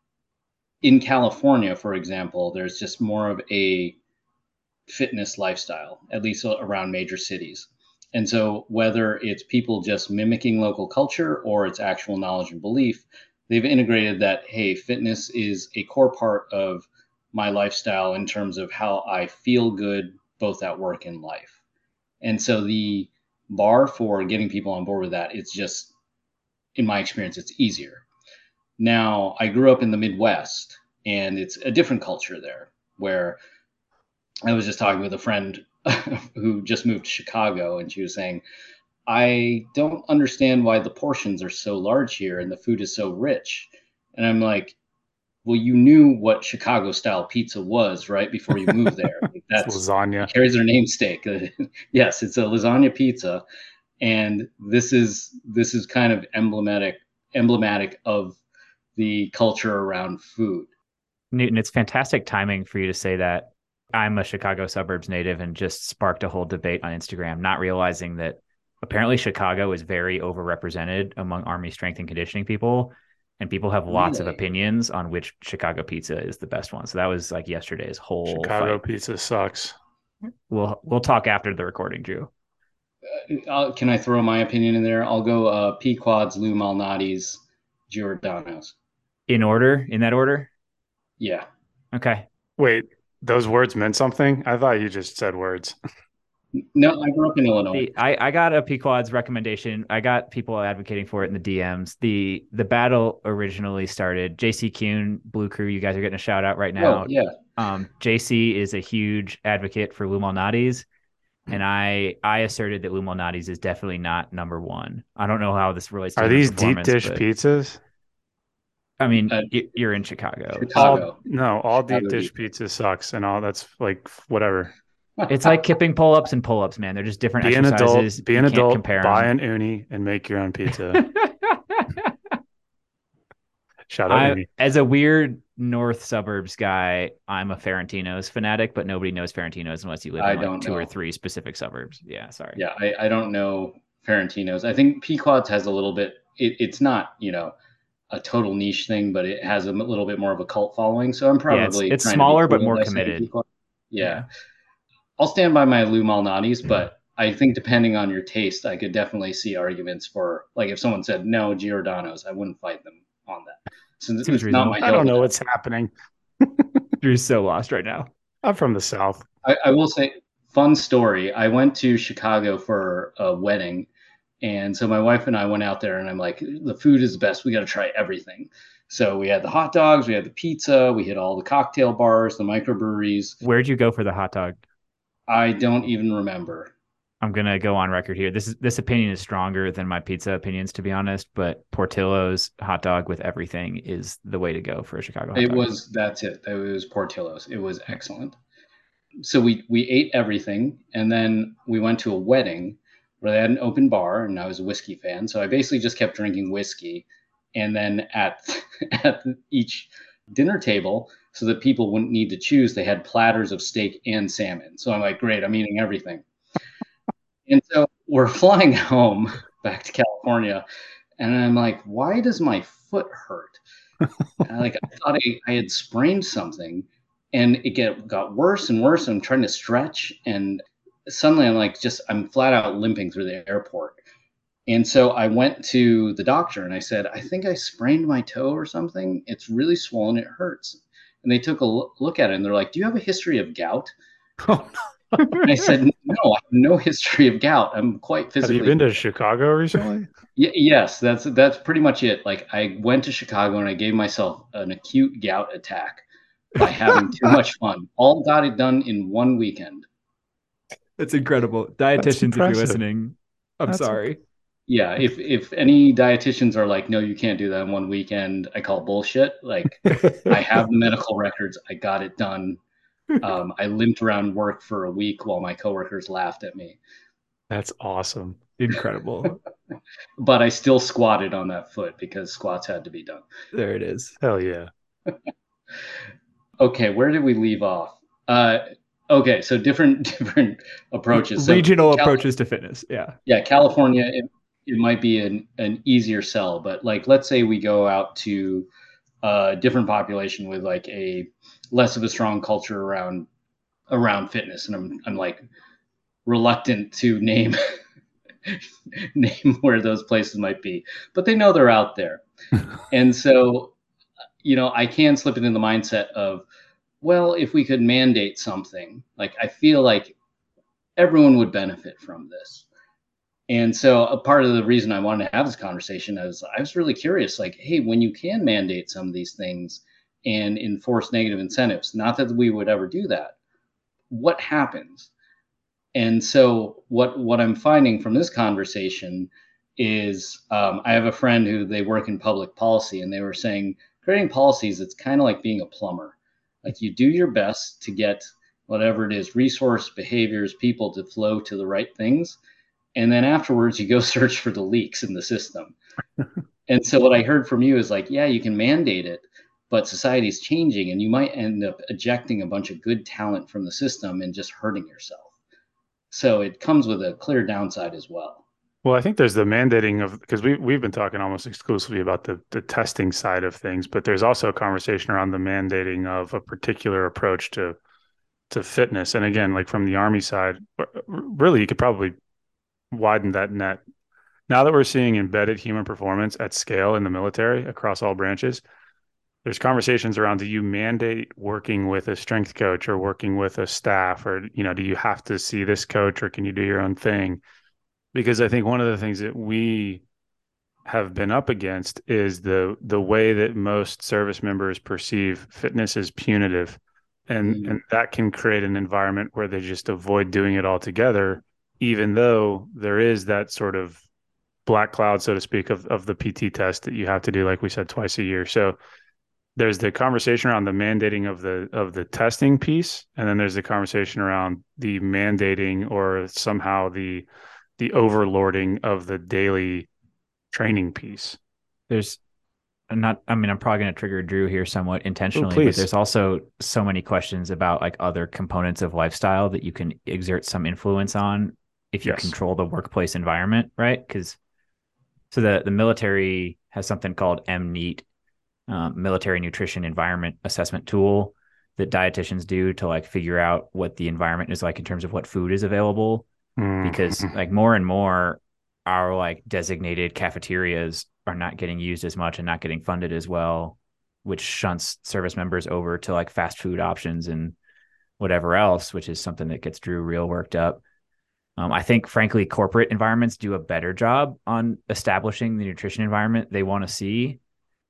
In California, for example, there's just more of a fitness lifestyle, at least around major cities. And so, whether it's people just mimicking local culture or it's actual knowledge and belief, they've integrated that, hey, fitness is a core part of my lifestyle in terms of how I feel good, both at work and life. And so, the bar for getting people on board with that, it's just, in my experience, it's easier. Now, I grew up in the Midwest, and it's a different culture there where I was just talking with a friend who just moved to Chicago, and she was saying, I don't understand why the portions are so large here and the food is so rich. And I'm like, well, you knew what Chicago style pizza was, right? Before you moved there. Like, It's it lasagna. carries their namesake. Yes, it's a lasagna pizza. And this is kind of emblematic of the culture around food. Newton, it's fantastic timing for you to say that. I'm a Chicago suburbs native and just sparked a whole debate on Instagram, not realizing that apparently Chicago is very overrepresented among Army strength and conditioning people. And people have lots of Really? opinions on which Chicago pizza is the best one. So that was like yesterday's whole Chicago fight. pizza sucks. We'll talk after the recording, Drew. Can I throw my opinion in there? I'll go Pequod's, Lou Malnati's, Giordano's. In that order? Yeah. Okay. Wait, those words meant something? I thought you just said words. No, I grew up in Illinois. I got a Pequod's recommendation. I got people advocating for it in the DMs. The battle originally started. JC Kuhn, Blue Crew, you guys are getting a shout out right Oh, now. yeah. JC is a huge advocate for Lou Malnati's, and I asserted that Lou Malnati's is definitely not number one. I don't know how this relates to Are human these deep performance, dish but pizzas? I mean, Uh, you're in Chicago, so Chicago. All deep Chicago dish deep. pizza sucks and all that's like whatever. it's like kipping pull-ups and pull-ups, man. They're just different exercises. Be You an can't adult, compare buy them. an uni and make your own pizza. Shout out I, uni. as a weird North suburbs guy, I'm a Ferentino's fanatic, but nobody knows Ferentino's unless you live I in like don't two or know. three specific suburbs. Yeah, sorry. Yeah, I don't know Ferentino's. I think Pequod's has a little bit, it's not, a total niche thing, but it has a little bit more of a cult following. So I'm Yeah, probably it's trying to be smaller but cool more by saying committed. Pequod. Yeah. Yeah. I'll stand by my Lou Malnati's, but I think depending on your taste, I could definitely see arguments for, like, if someone said no Giordano's, I wouldn't fight them on that. So Seems it's not my reasonable. I don't hill to know die. what's happening. Drew's so lost right now. I'm from the South. I will say, fun story. I went to Chicago for a wedding. And so my wife and I went out there, and I'm like, the food is the best. We got to try everything. So we had the hot dogs, we had the pizza, we hit all the cocktail bars, the microbreweries. Where'd you go for the hot dog? I don't even remember. I'm gonna go on record here. This opinion is stronger than my pizza opinions, to be honest. But Portillo's hot dog with everything is the way to go for a Chicago hot dog. That's it. It was Portillo's. It was excellent. So we ate everything, and then we went to a wedding where they had an open bar, and I was a whiskey fan, so I basically just kept drinking whiskey. And then at at each dinner table, so that people wouldn't need to choose, they had platters of steak and salmon. So I'm like, great, I'm eating everything. And so we're flying home back to California, and I'm like, why does my foot hurt? And I thought I had sprained something, and it got worse and worse. I'm trying to stretch, and suddenly I'm flat out limping through the airport. And so I went to the doctor and I said, I think I sprained my toe or something. It's really swollen. It hurts. And they took a look at it, and they're like, do you have a history of gout? And I said, no, I have no history of gout. I'm quite Have you physically. been to Chicago recently? Yes, that's pretty much it. Like, I went to Chicago and I gave myself an acute gout attack by having too much fun. All got it done in one weekend. That's incredible. That's Dietitians, if you're impressive. listening, I'm That's sorry. Yeah, if any dietitians are like, no, you can't do that in one weekend, I call bullshit. Like, I have the medical records. I got it done I limped around work for a week while my coworkers laughed at me. That's awesome. Incredible. But I still squatted on that foot because squats had to be done. There it is. Hell yeah. Okay, where did we leave off? Uh, okay, so different approaches. So Regional approaches to fitness. Yeah. yeah, California, it might be an easier sell, but like let's say we go out to a different population with like a less of a strong culture around fitness, and I'm like reluctant to name name where those places might be, but they know they're out there, and so I can slip into the mindset of, well, if we could mandate something, like I feel like everyone would benefit from this. And so a part of the reason I wanted to have this conversation is I was really curious, like, hey, when you can mandate some of these things and enforce negative incentives, not that we would ever do that, what happens? And so what I'm finding from this conversation is I have a friend who they work in public policy, and they were saying creating policies, it's kind of like being a plumber. Like you do your best to get whatever it is, resource, behaviors, people to flow to the right things. And then afterwards, you go search for the leaks in the system. And so what I heard from you is like, yeah, you can mandate it, but society's changing and you might end up ejecting a bunch of good talent from the system and just hurting yourself. So it comes with a clear downside as well. Well, I think there's the mandating of, because we've been talking almost exclusively about the testing side of things, but there's also a conversation around the mandating of a particular approach to fitness. And again, like from the Army side, really, you could probably widen that net. Now that we're seeing embedded human performance at scale in the military across all branches, there's conversations around, do you mandate working with a strength coach or working with a staff, or do you have to see this coach, or can you do your own thing? Because I think one of the things that we have been up against is the way that most service members perceive fitness as punitive, and that can create an environment where they just avoid doing it altogether, even though there is that sort of black cloud, so to speak, of the PT test that you have to do, like we said, twice a year. So there's the conversation around the mandating of the testing piece, and then there's the conversation around the mandating or somehow the overlording of the daily training piece. There's I'm probably going to trigger Drew here somewhat intentionally, Oh, but there's also so many questions about like other components of lifestyle that you can exert some influence on if you control the workplace environment, right? Because so the military has something called MNEAT, Military Nutrition Environment Assessment Tool, that dietitians do to like figure out what the environment is like in terms of what food is available. Because like more and more our like designated cafeterias are not getting used as much and not getting funded as well, which shunts service members over to like fast food options and whatever else, which is something that gets Drew real worked up. I think, frankly, corporate environments do a better job on establishing the nutrition environment they want to see.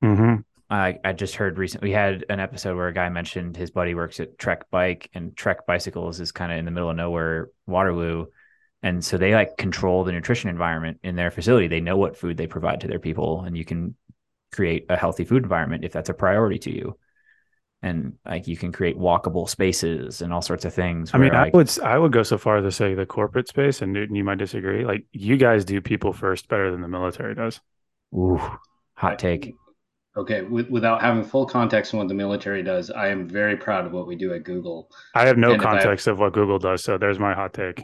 I just heard recently, we had an episode where a guy mentioned his buddy works at Trek Bike, and Trek Bicycles is kind of in the middle of nowhere, Waterloo. And so they like control the nutrition environment in their facility. They know what food they provide to their people, and you can create a healthy food environment if that's a priority to you. And like you can create walkable spaces and all sorts of things. I mean, like, I would go so far as to say the corporate space, and Newton, you might disagree. Like you guys do people first better than the military does. Ooh, hot take. Okay, without having full context on what the military does, I am very proud of what we do at Google. I have no context of what Google does, so there's my hot take.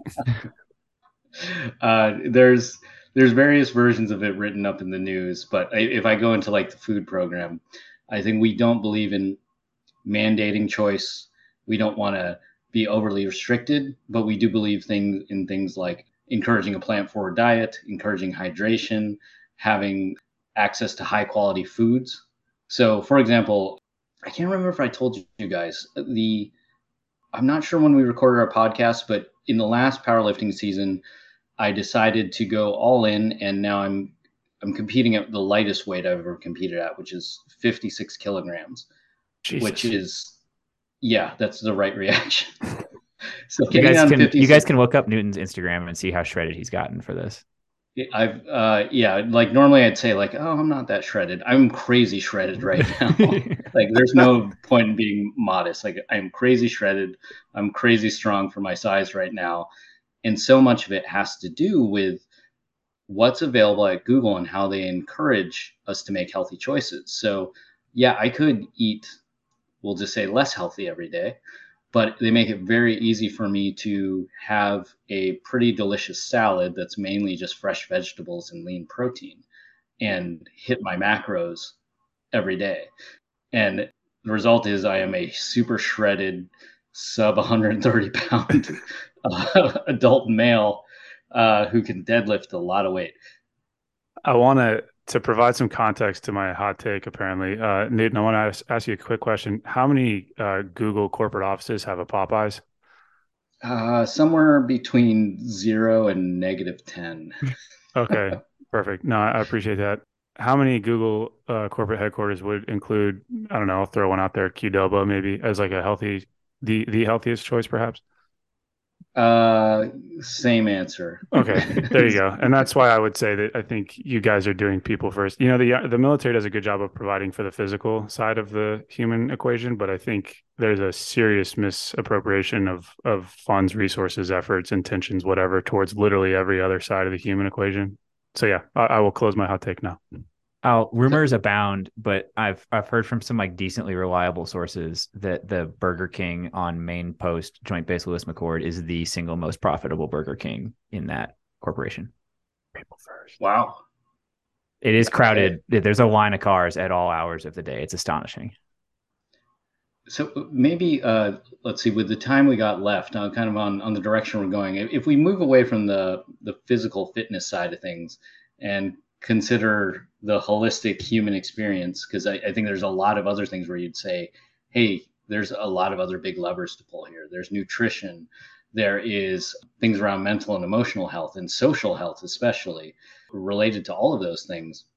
There's various versions of it written up in the news, but if I go into like the food program, I think we don't believe in mandating choice. We don't want to be overly restricted, but we do believe in things like encouraging a plant-forward diet, encouraging hydration, having access to high quality foods. So, for example, I can't remember if I told you guys I'm not sure when we recorded our podcast, but in the last powerlifting season, I decided to go all in, and now I'm competing at the lightest weight I've ever competed at, which is 56 kilograms. Jesus. Which is, yeah, that's the right reaction. So you guys can look up Newton's Instagram and see how shredded he's gotten for this. Yeah, like normally I'd say like, oh, I'm not that shredded. I'm crazy shredded right now. Like there's no point in being modest. Like I'm crazy shredded. I'm crazy strong for my size right now. And so much of it has to do with what's available at Google and how they encourage us to make healthy choices. So yeah, I could eat, we'll just say less healthy every day, but they make it very easy for me to have a pretty delicious salad that's mainly just fresh vegetables and lean protein and hit my macros every day. And the result is I am a super shredded, sub 130 pound adult male who can deadlift a lot of weight. I want to provide some context to my hot take. Apparently, Newton, I want to ask you a quick question. How many Google corporate offices have a Popeyes? Somewhere between 0 and -10. Okay, perfect. No, I appreciate that. How many Google corporate headquarters would include? I don't know. I'll throw one out there. Qdoba maybe as like a healthy, the healthiest choice, perhaps. Uh, Same answer. Okay, there you go. And that's why I would say that I think you guys are doing people first. You know, the military does a good job of providing for the physical side of the human equation, but I think there's a serious misappropriation of funds, resources, efforts, intentions, whatever, towards literally every other side of the human equation. So yeah, I will close my hot take now. Oh, rumors abound, but I've heard from some like decently reliable sources that the Burger King on Main Post Joint Base Lewis McChord is the single most profitable Burger King in that corporation. People first. Wow. It is Okay. crowded. There's a line of cars at all hours of the day. It's astonishing. So maybe let's see. With the time we got left, kind of on the direction we're going. If we move away from the physical fitness side of things and consider the holistic human experience, because I think there's a lot of other things where you'd say, hey, there's a lot of other big levers to pull here. There's nutrition. There is things around mental and emotional health and social health, especially related to all of those things.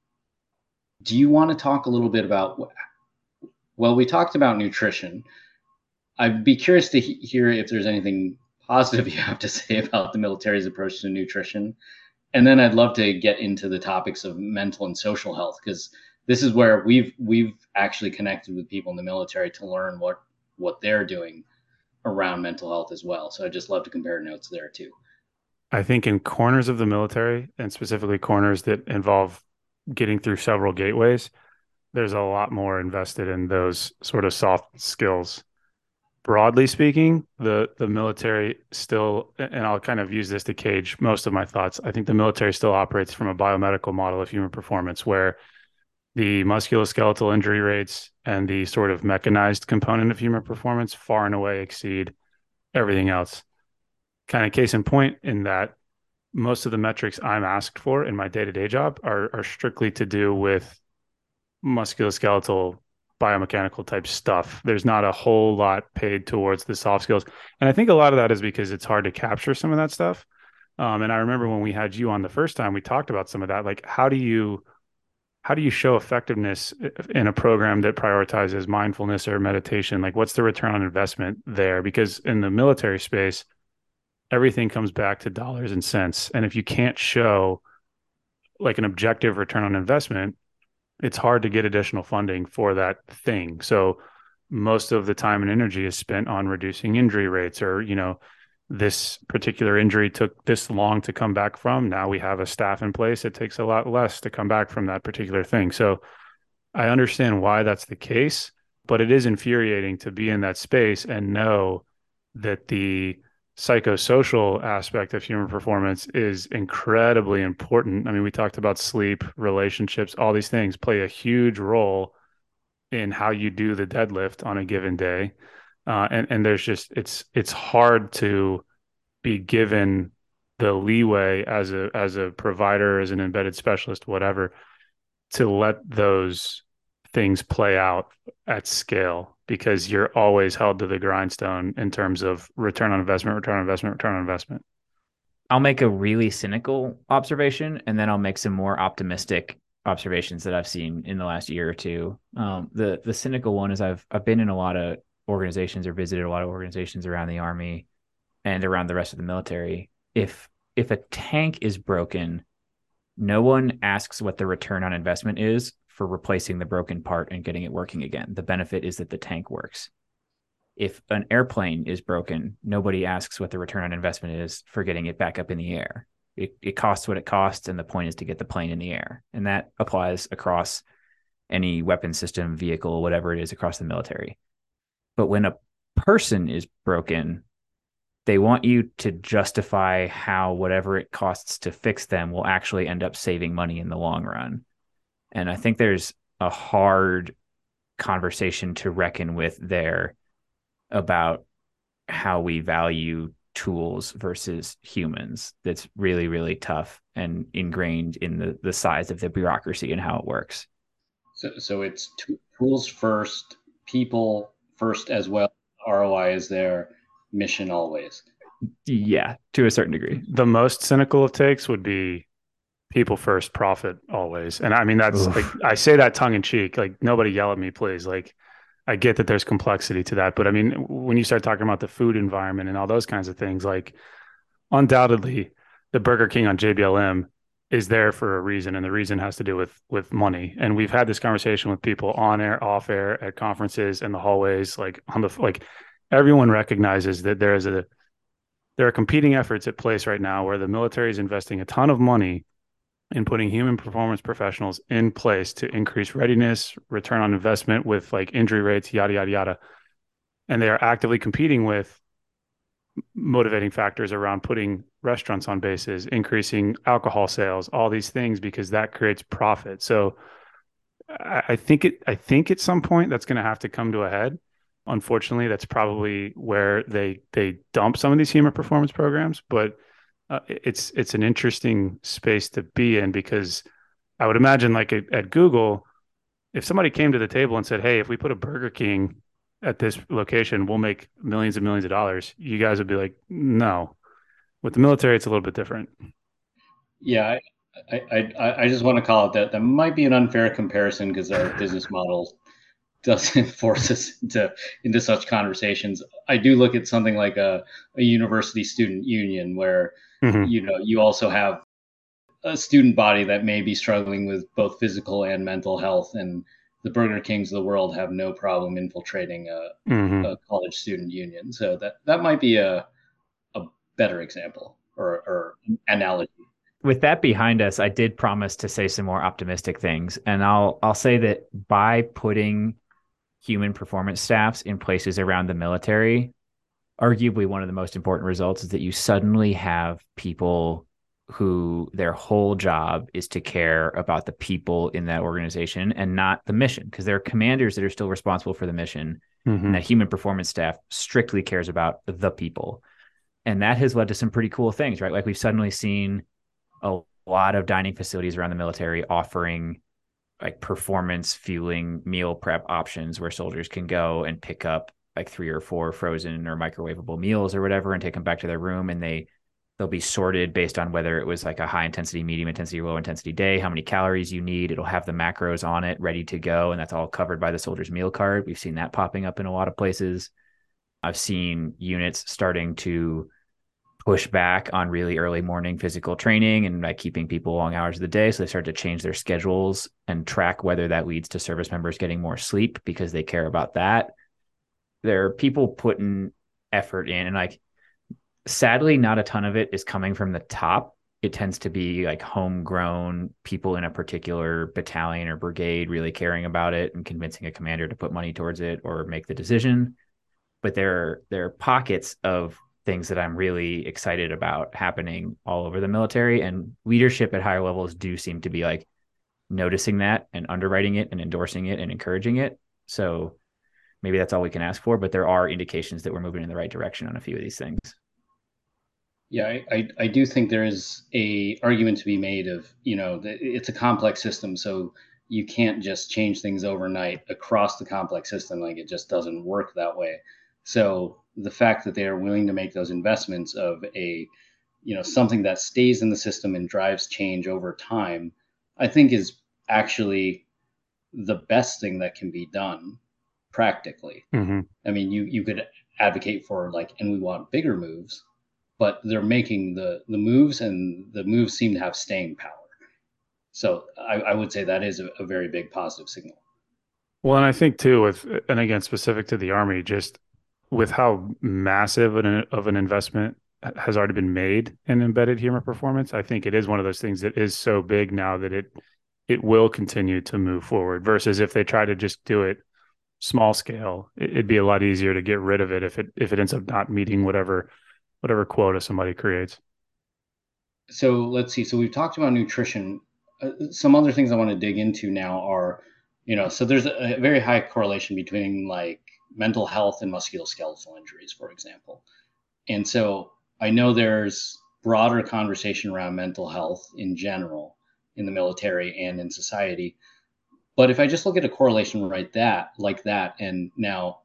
Do you want to talk a little bit about? Well, we talked about nutrition. I'd be curious to hear if there's anything positive you have to say about the military's approach to nutrition. And then I'd love to get into the topics of mental and social health, because this is where we've actually connected with people in the military to learn what they're doing around mental health as well. So I'd just love to compare notes there too. I think in corners of the military, and specifically corners that involve getting through several gateways, there's a lot more invested in those sort of soft skills. Broadly speaking, the military still, and I'll kind of use this to cage most of my thoughts. I think the military still operates from a biomedical model of human performance where the musculoskeletal injury rates and the sort of mechanized component of human performance far and away exceed everything else. Kind of case in point in that most of the metrics I'm asked for in my day-to-day job are strictly to do with musculoskeletal biomechanical type stuff. There's not a whole lot paid towards the soft skills. And I think a lot of that is because it's hard to capture some of that stuff. And I remember when we had you on the first time, we talked about some of that. Like, how do you show effectiveness in a program that prioritizes mindfulness or meditation? Like, what's the return on investment there? Because in the military space, everything comes back to dollars and cents. And if you can't show like an objective return on investment, it's hard to get additional funding for that thing. So most of the time and energy is spent on reducing injury rates, or, this particular injury took this long to come back from. Now we have a staff in place. It takes a lot less to come back from that particular thing. So I understand why that's the case, but it is infuriating to be in that space and know that the psychosocial aspect of human performance is incredibly important. I mean, we talked about sleep, relationships, all these things play a huge role in how you do the deadlift on a given day. And there's just it's hard to be given the leeway as a provider, as an embedded specialist, whatever, to let those things play out at scale because you're always held to the grindstone in terms of return on investment, return on investment, return on investment. I'll make a really cynical observation, and then I'll make some more optimistic observations that I've seen in the last year or two. The cynical one is I've been in a lot of organizations or visited a lot of organizations around the Army and around the rest of the military. If a tank is broken, No one asks what the return on investment is for replacing the broken part and getting it working again. The benefit is that the tank works. If an airplane is broken, nobody asks what the return on investment is for getting it back up in the air. It costs what it costs, and the point is to get the plane in the air. And that applies across any weapon system, vehicle, whatever it is across the military. But when a person is broken, they want you to justify how whatever it costs to fix them will actually end up saving money in the long run. And I think there's a hard conversation to reckon with there about how we value tools versus humans. That's really, really tough and ingrained in the size of the bureaucracy and how it works. So it's tools first, people first as well. ROI is their mission always. Yeah, to a certain degree. The most cynical of takes would be people first, profit always. And I mean, that's like, I say that tongue in cheek, like nobody yell at me, please. Like, I get that there's complexity to that. But I mean, when you start talking about the food environment and all those kinds of things, like undoubtedly the Burger King on JBLM is there for a reason. And the reason has to do with money. And we've had this conversation with people on air, off air, at conferences, in the hallways, like on the, like everyone recognizes that there are competing efforts at place right now where the military is investing a ton of money in putting human performance professionals in place to increase readiness, return on investment with like injury rates, yada, yada, yada. And they are actively competing with motivating factors around putting restaurants on bases, increasing alcohol sales, all these things, because that creates profit. So I think at some point that's going to have to come to a head. Unfortunately, that's probably where they dump some of these human performance programs, but it's an interesting space to be in, because I would imagine like at Google, if somebody came to the table and said, "Hey, if we put a Burger King at this location, we'll make millions and millions of dollars," you guys would be like, "No." With the military, it's a little bit different. Yeah, I just want to call it that. That might be an unfair comparison because our business model doesn't force us into such conversations. I do look at something like a university student union where Mm-hmm. you also have a student body that may be struggling with both physical and mental health, and the Burger Kings of the world have no problem infiltrating Mm-hmm. a college student union. So that might be a better example or analogy. With that behind us, I did promise to say some more optimistic things. And I'll say that by putting human performance staffs in places around the military, arguably one of the most important results is that you suddenly have people who their whole job is to care about the people in that organization and not the mission, because there are commanders that are still responsible for the mission, and Mm-hmm. that human performance staff strictly cares about the people. And that has led to some pretty cool things, right? Like we've suddenly seen a lot of dining facilities around the military offering like performance fueling meal prep options where soldiers can go and pick up like 3 or 4 frozen or microwavable meals or whatever and take them back to their room, and they'll be sorted based on whether it was like a high intensity, medium intensity, low intensity day, how many calories you need. It'll have the macros on it ready to go, and that's all covered by the soldier's meal card. We've seen that popping up in a lot of places. I've seen units starting to push back on really early morning physical training and by keeping people long hours of the day. So they start to change their schedules and track whether that leads to service members getting more sleep because they care about that. There are people putting effort in, and like sadly, not a ton of it is coming from the top. It tends to be like homegrown people in a particular battalion or brigade really caring about it and convincing a commander to put money towards it or make the decision. But there are pockets of things that I'm really excited about happening all over the military, and leadership at higher levels do seem to be like noticing that and underwriting it and endorsing it and encouraging it. So maybe that's all we can ask for, but there are indications that we're moving in the right direction on a few of these things. Yeah, I do think there is a argument to be made of, it's a complex system, so you can't just change things overnight across the complex system. Like it just doesn't work that way. So the fact that they are willing to make those investments of something that stays in the system and drives change over time, I think is actually the best thing that can be done practically. Mm-hmm. I mean, you could advocate for like, and we want bigger moves, but they're making the moves, and the moves seem to have staying power. So I would say that is a very big positive signal. Well, and I think too, and again, specific to the Army, just with how massive of an investment has already been made in embedded human performance, I think it is one of those things that is so big now that it will continue to move forward. Versus if they try to just do it small scale, it'd be a lot easier to get rid of it if it ends up not meeting whatever quota somebody creates. So let's see. So we've talked about nutrition. Some other things I want to dig into now are, so there's a very high correlation between like mental health and musculoskeletal injuries, for example. And so I know there's broader conversation around mental health in general in the military and in society. But if I just look at a correlation right that like that, and now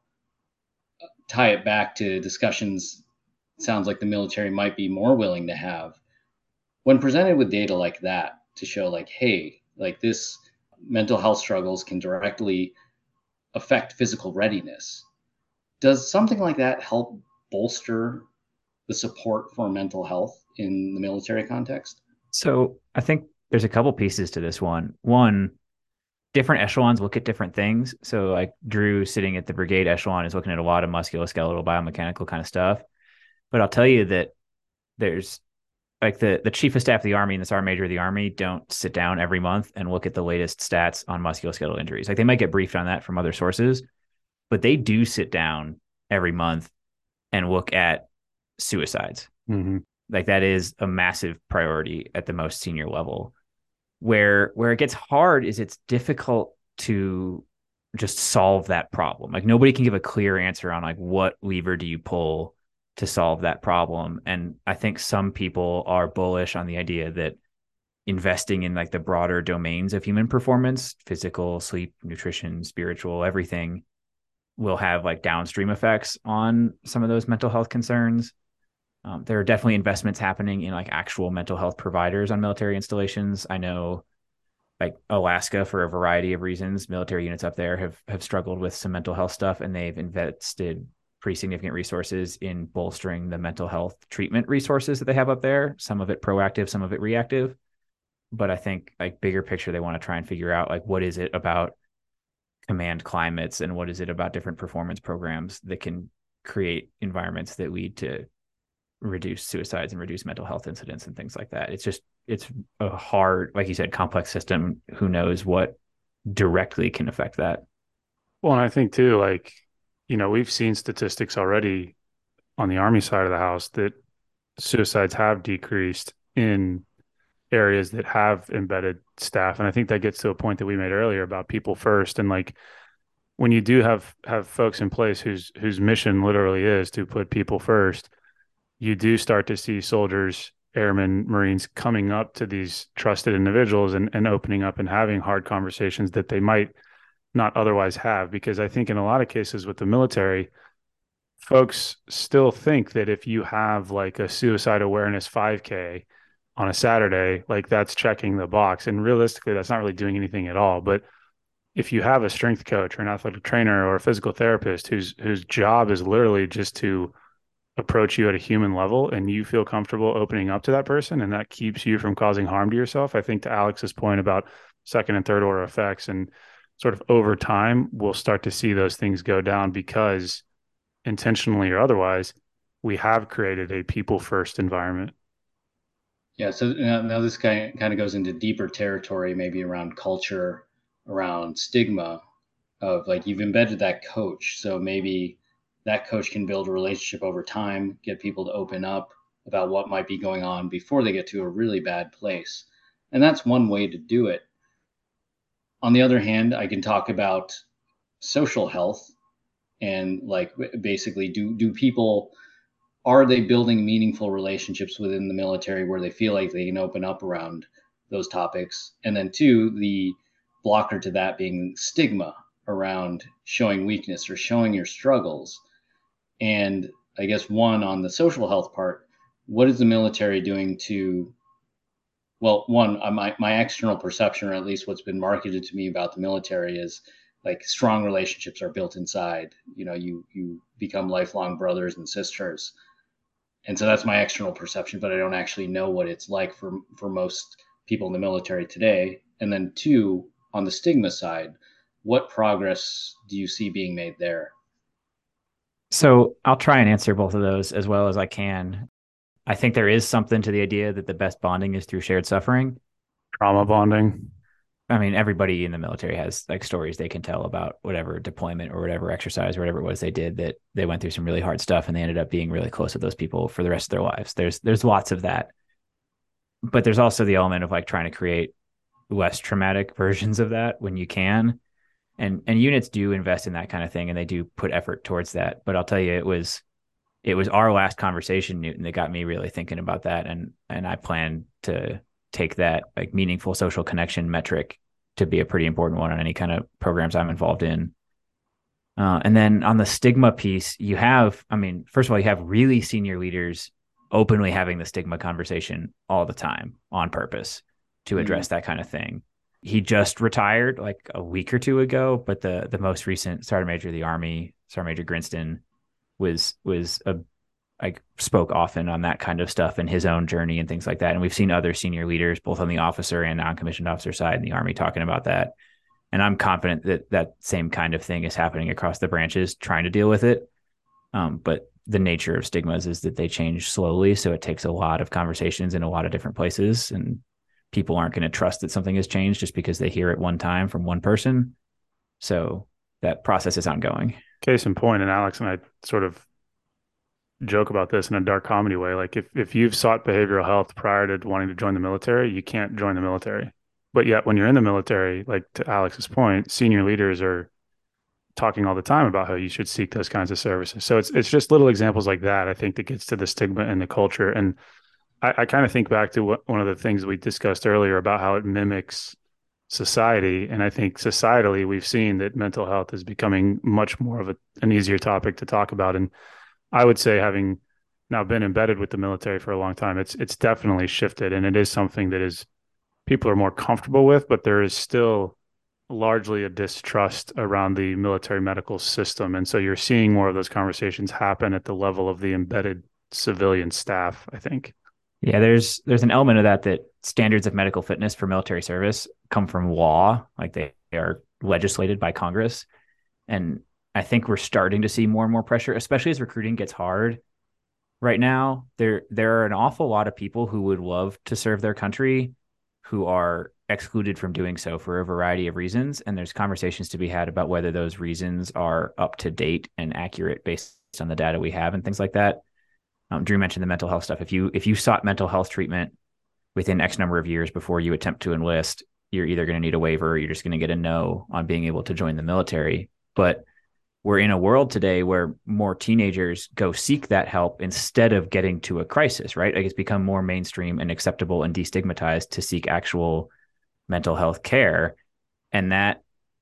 tie it back to discussions, sounds like the military might be more willing to have when presented with data like that to show like, hey, like this mental health struggles can directly affect physical readiness. Does something like that help bolster the support for mental health in the military context? So I think there's a couple pieces to this one. One, different echelons look at different things. So like Drew sitting at the brigade echelon is looking at a lot of musculoskeletal biomechanical kind of stuff. But I'll tell you that there's like the chief of staff of the Army and the sergeant major of the Army don't sit down every month and look at the latest stats on musculoskeletal injuries. Like they might get briefed on that from other sources, but they do sit down every month and look at suicides. Mm-hmm. Like that is a massive priority at the most senior level. Where it gets hard is it's difficult to just solve that problem. Like nobody can give a clear answer on like what lever do you pull to solve that problem. And I think some people are bullish on the idea that investing in like the broader domains of human performance, physical, sleep, nutrition, spiritual, everything will have like downstream effects on some of those mental health concerns. There are definitely investments happening in like actual mental health providers on military installations. I know like Alaska, for a variety of reasons, military units up there have struggled with some mental health stuff, and they've invested pretty significant resources in bolstering the mental health treatment resources that they have up there. Some of it proactive, some of it reactive. But I think like bigger picture, they want to try and figure out like what is it about command climates and what is it about different performance programs that can create environments that lead to reduce suicides and reduce mental health incidents and things like that. It's a hard, like you said, complex system. Who knows what directly can affect that? Well, and I think too, like, we've seen statistics already on the Army side of the house that suicides have decreased in areas that have embedded staff. And I think that gets to a point that we made earlier about people first. And like when you do have folks in place whose mission literally is to put people first, you do start to see soldiers, airmen, Marines coming up to these trusted individuals and opening up and having hard conversations that they might not otherwise have. Because I think in a lot of cases with the military, folks still think that if you have like a suicide awareness 5K on a Saturday, like that's checking the box. And realistically, that's not really doing anything at all. But if you have a strength coach or an athletic trainer or a physical therapist whose job is literally just to approach you at a human level and you feel comfortable opening up to that person and that keeps you from causing harm to yourself, I think to Alex's point about second and third order effects and sort of over time, we'll start to see those things go down because intentionally or otherwise, we have created a people first environment. Yeah, so now this kind of goes into deeper territory, maybe around culture, around stigma of like you've embedded that coach. So maybe that coach can build a relationship over time, get people to open up about what might be going on before they get to a really bad place. And that's one way to do it. On the other hand, I can talk about social health and like basically do people are they building meaningful relationships within the military where they feel like they can open up around those topics? And then two, the blocker to that being stigma around showing weakness or showing your struggles. And I guess one on the social health part, what is the military doing to well, one, my external perception, or at least what's been marketed to me about the military, is like strong relationships are built inside. You become lifelong brothers and sisters, and so that's my external perception. But I don't actually know what it's like for most people in the military today? And then two, on the stigma side, what progress do you see being made there? So I'll try and answer both of those as well as I can. I think there is something to the idea that the best bonding is through shared suffering. Trauma bonding. I mean, everybody in the military has like stories they can tell about whatever deployment or whatever exercise or whatever it was they did, that they went through some really hard stuff and they ended up being really close with those people for the rest of their lives. There's lots of that. But there's also the element of like trying to create less traumatic versions of that when you can. And units do invest in that kind of thing and they do put effort towards that. But I'll tell you, it was our last conversation, Newton, that got me really thinking about that. And I plan to take that like meaningful social connection metric to be a pretty important one on any kind of programs I'm involved in. And then on the stigma piece, I mean, first of all, you have really senior leaders openly having the stigma conversation all the time on purpose to address that kind of thing. He just retired like a week or two ago, but the most recent Sergeant Major of the Army, Sergeant Major Grinston, was a like spoke often on that kind of stuff and his own journey and things like that. And we've seen other senior leaders, both on the officer and non-commissioned officer side in the Army, talking about that. And I'm confident that that same kind of thing is happening across the branches, trying to deal with it. But the nature of stigmas is that they change slowly. So it takes a lot of conversations in a lot of different places. And people aren't going to trust that something has changed just because they hear it one time from one person. So that process is ongoing. Case in point, and Alex and I sort of joke about this in a dark comedy way. Like if you've sought behavioral health prior to wanting to join the military, you can't join the military. But yet when you're in the military, like to Alex's point, senior leaders are talking all the time about how you should seek those kinds of services. So it's just little examples like that, I think, that gets to the stigma and the culture. And I kind of think back to one of the things we discussed earlier about how it mimics society. And I think societally, we've seen that mental health is becoming much more of an easier topic to talk about. And I would say, having now been embedded with the military for a long time, it's definitely shifted, and it is something that is people are more comfortable with, but there is still largely a distrust around the military medical system. And so you're seeing more of those conversations happen at the level of the embedded civilian staff, I think. Yeah, there's an element of that standards of medical fitness for military service come from law, like they are legislated by Congress. And I think we're starting to see more and more pressure, especially as recruiting gets hard right now. There are an awful lot of people who would love to serve their country who are excluded from doing so for a variety of reasons. And there's conversations to be had about whether those reasons are up to date and accurate based on the data we have and things like that. Drew mentioned the mental health stuff. If you sought mental health treatment within X number of years before you attempt to enlist, you're either going to need a waiver or you're just going to get a no on being able to join the military. But we're in a world today where more teenagers go seek that help instead of getting to a crisis, right? Like it's become more mainstream and acceptable and destigmatized to seek actual mental health care. And that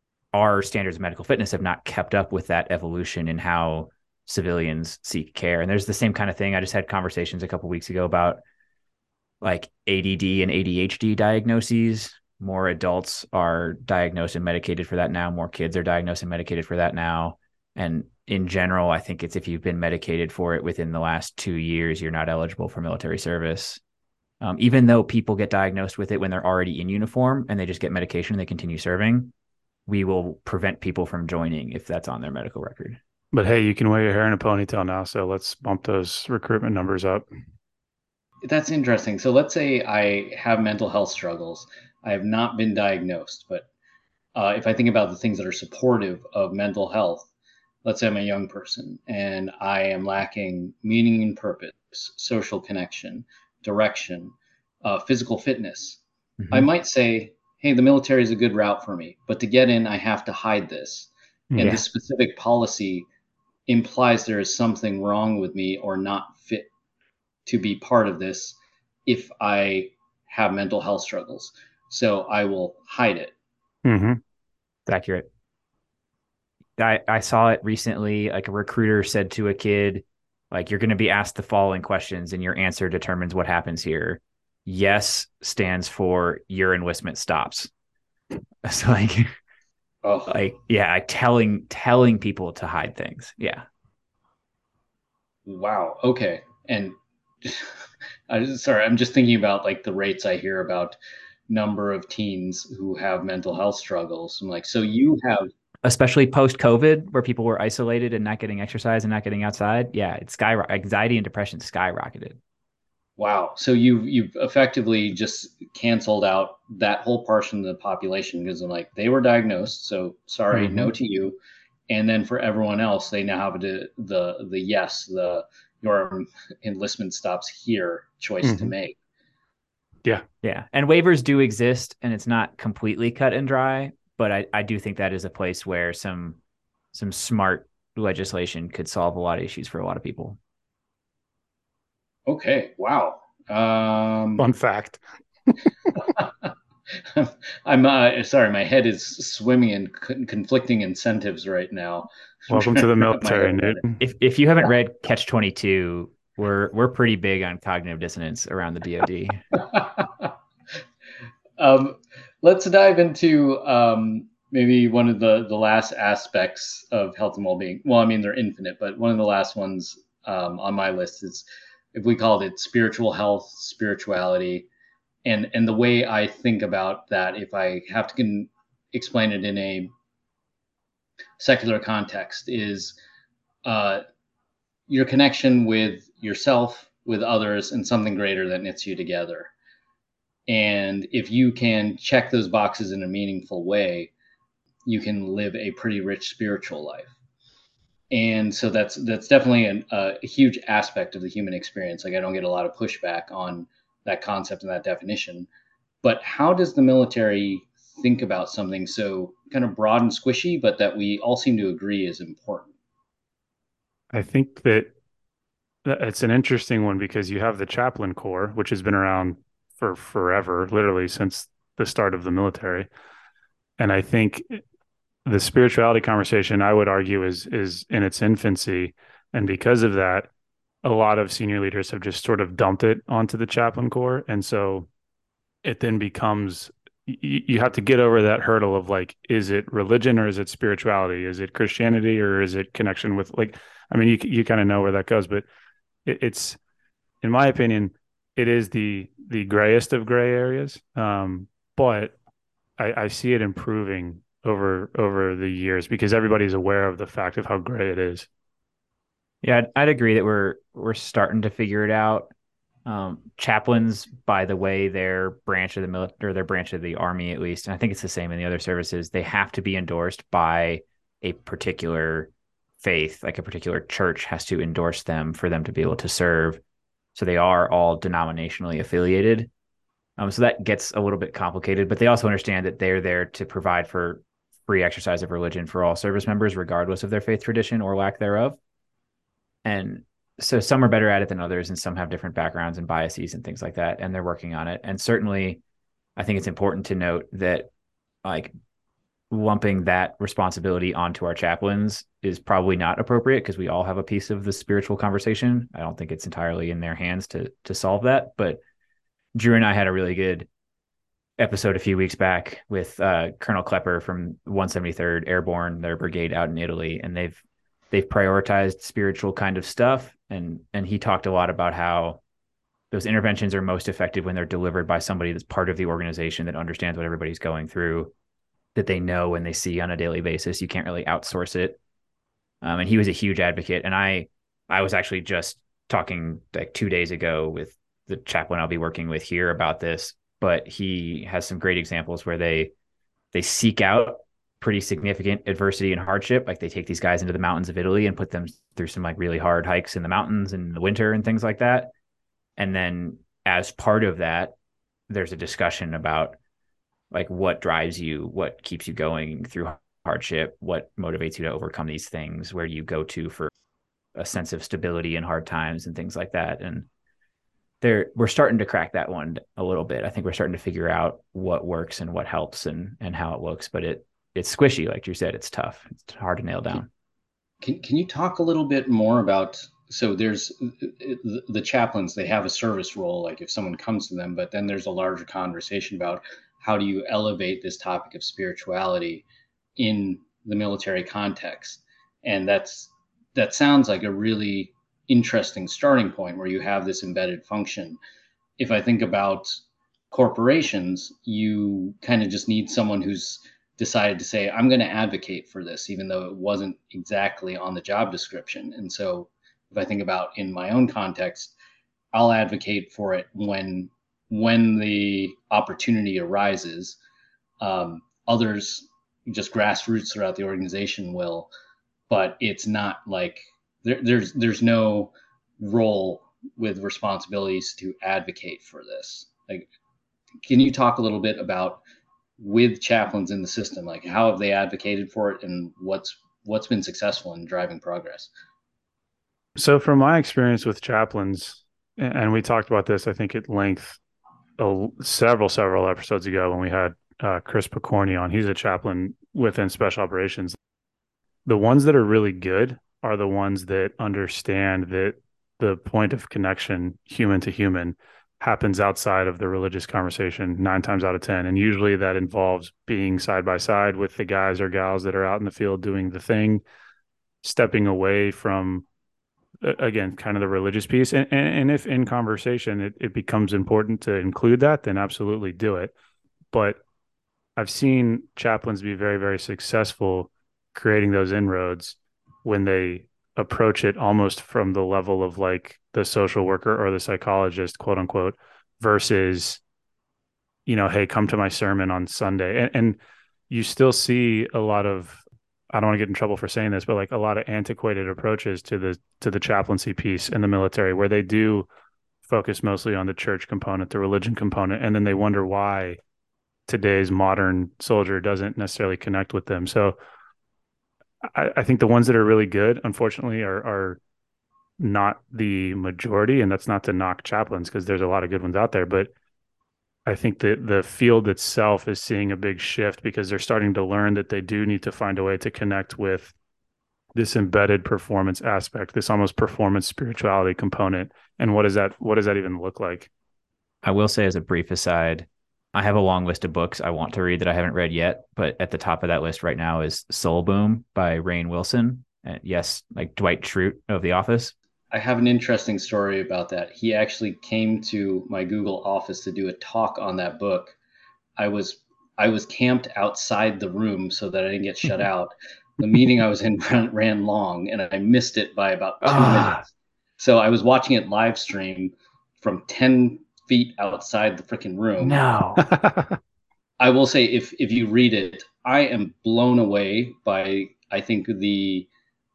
our standards of medical fitness have not kept up with that evolution in how civilians seek care. And there's the same kind of thing. I just had conversations a couple of weeks ago about like ADD and ADHD diagnoses. More adults are diagnosed and medicated for that now. More kids are diagnosed and medicated for that now. And in general, I think it's if you've been medicated for it within the last 2 years, you're not eligible for military service. Even though people get diagnosed with it when they're already in uniform and they just get medication and they continue serving, we will prevent people from joining if that's on their medical record. But hey, you can wear your hair in a ponytail now, so let's bump those recruitment numbers up. That's interesting. So let's say I have mental health struggles. I have not been diagnosed, but if I think about the things that are supportive of mental health, let's say I'm a young person and I am lacking meaning and purpose, social connection, direction, physical fitness. I might say, hey, the military is a good route for me, but to get in, I have to hide this. And this specific policy implies there is something wrong with me or not fit to be part of this if I have mental health struggles. So I will hide it. Mm-hmm. It's accurate. I saw it recently. Like a recruiter said to a kid, like, you're going to be asked the following questions and your answer determines what happens here. Yes stands for your enlistment stops. So yeah, telling people to hide things. Yeah. Wow. Okay. And sorry, I'm just thinking about like the rates I hear about number of teens who have mental health struggles. I'm like, so you have, Especially post COVID, where people were isolated and not getting exercise and not getting outside. Yeah, it's anxiety and depression skyrocketed. wow. So you've effectively just canceled out that whole portion of the population because I'm like, they were diagnosed. So sorry, no Mm-hmm. to you. And then for everyone else, they now have the yes, the your enlistment stops here choice to Mm-hmm. make. Yeah. Yeah. And waivers do exist and it's not completely cut and dry, but I do think that is a place where some smart legislation could solve a lot of issues for a lot of people. Okay, wow. Fun fact. I'm sorry, my head is swimming in conflicting incentives right now. I'm Welcome to trying to the wrap my head military, around Newton. If you haven't read Catch 22, we're pretty big on cognitive dissonance around the DoD. it. Let's dive into maybe one of the last aspects of health and well-being. Well, I mean they're infinite, but one of the last ones on my list is if we called it spiritual health, spirituality, and the way I think about that, if I have to explain it in a secular context, is uh, your connection with yourself, with others, and something greater that knits you together. And if you can check those boxes in a meaningful way, you can live a pretty rich spiritual life. And so that's definitely a huge aspect of the human experience. Like I don't get a lot of pushback on that concept and that definition. But how does the military think about something so kind of broad and squishy, but that we all seem to agree is important? I think that it's an interesting one because you have the chaplain corps, which has been around for forever, literally since the start of the military. And I think the spirituality conversation, I would argue, is in its infancy. And because of that, a lot of senior leaders have just sort of dumped it onto the chaplain corps. And so it then becomes you have to get over that hurdle of like, is it religion or is it spirituality? Is it Christianity or is it connection with like, I mean, you kind of know where that goes, but it's, in my opinion, it is the grayest of gray areas. But I see it improving over the years because everybody's aware of the fact of how gray it is. Yeah, I'd agree that we're starting to figure it out. Chaplains, by the way, their branch of the military or their branch of the army, at least, and I think it's the same in the other services, they have to be endorsed by a particular faith, like a particular church has to endorse them for them to be able to serve. So they are all denominationally affiliated. So that gets a little bit complicated, but they also understand that they're there to provide for free exercise of religion for all service members, regardless of their faith tradition or lack thereof. And so some are better at it than others, and some have different backgrounds and biases and things like that, and they're working on it. And certainly, I think it's important to note that like lumping that responsibility onto our chaplains is probably not appropriate because we all have a piece of the spiritual conversation. I don't think it's entirely in their hands to solve that, but Drew and I had a really good episode a few weeks back with Colonel Klepper from 173rd Airborne, their brigade out in Italy, and they've prioritized spiritual kind of stuff, and he talked a lot about how those interventions are most effective when they're delivered by somebody that's part of the organization that understands what everybody's going through, that they know and they see on a daily basis. You can't really outsource it. And he was a huge advocate, and I was actually just talking like 2 days ago with the chaplain I'll be working with here about this, but he has some great examples where they seek out pretty significant adversity and hardship. Like they take these guys into the mountains of Italy and put them through some like really hard hikes in the mountains in the winter and things like that. And then as part of that, there's a discussion about like what drives you, what keeps you going through hardship, what motivates you to overcome these things, where do you go to for a sense of stability in hard times and things like that. And we're starting to crack that one a little bit. I think we're starting to figure out what works and what helps and how it looks, but it's squishy, like you said. It's tough. It's hard to nail down. Can you talk a little bit more about, so there's the chaplains, they have a service role, like if someone comes to them, but then there's a larger conversation about how do you elevate this topic of spirituality in the military context. And that sounds like a really interesting starting point where you have this embedded function. If I think about corporations, you kind of just need someone who's decided to say, I'm going to advocate for this, even though it wasn't exactly on the job description. And so if I think about in my own context, I'll advocate for it when the opportunity arises. Others, just grassroots throughout the organization, will, but it's not like there's no role with responsibilities to advocate for this. Like, can you talk a little bit about with chaplains in the system, like how have they advocated for it and what's been successful in driving progress? So from my experience with chaplains, and we talked about this, I think at length, several episodes ago when we had Chris Picorni on. He's a chaplain within special operations. The ones that are really good are the ones that understand that the point of connection, human to human, happens outside of the religious conversation 9 times out of 10. And usually that involves being side by side with the guys or gals that are out in the field doing the thing, stepping away from, again, kind of the religious piece. And if in conversation it becomes important to include that, then absolutely do it. But I've seen chaplains be very, very successful creating those inroads when they approach it almost from the level of like the social worker or the psychologist, quote unquote, versus, hey, come to my sermon on Sunday. And you still see a lot of, I don't want to get in trouble for saying this, but like a lot of antiquated approaches to the chaplaincy piece in the military where they do focus mostly on the church component, the religion component, and then they wonder why today's modern soldier doesn't necessarily connect with them. So I think the ones that are really good, unfortunately, are not the majority, and that's not to knock chaplains because there's a lot of good ones out there. But I think that the field itself is seeing a big shift because they're starting to learn that they do need to find a way to connect with this embedded performance aspect, this almost performance spirituality component. And what does that even look like? I will say as a brief aside, I have a long list of books I want to read that I haven't read yet, but at the top of that list right now is Soul Boom by Rainn Wilson. And yes, like Dwight Schrute of The Office. I have an interesting story about that. He actually came to my Google office to do a talk on that book. I was camped outside the room so that I didn't get shut out. The meeting I was in ran long, and I missed it by about 2 minutes. So I was watching it live stream from 10 feet outside the freaking room. No. I will say, if you read it, I am blown away by, I think, the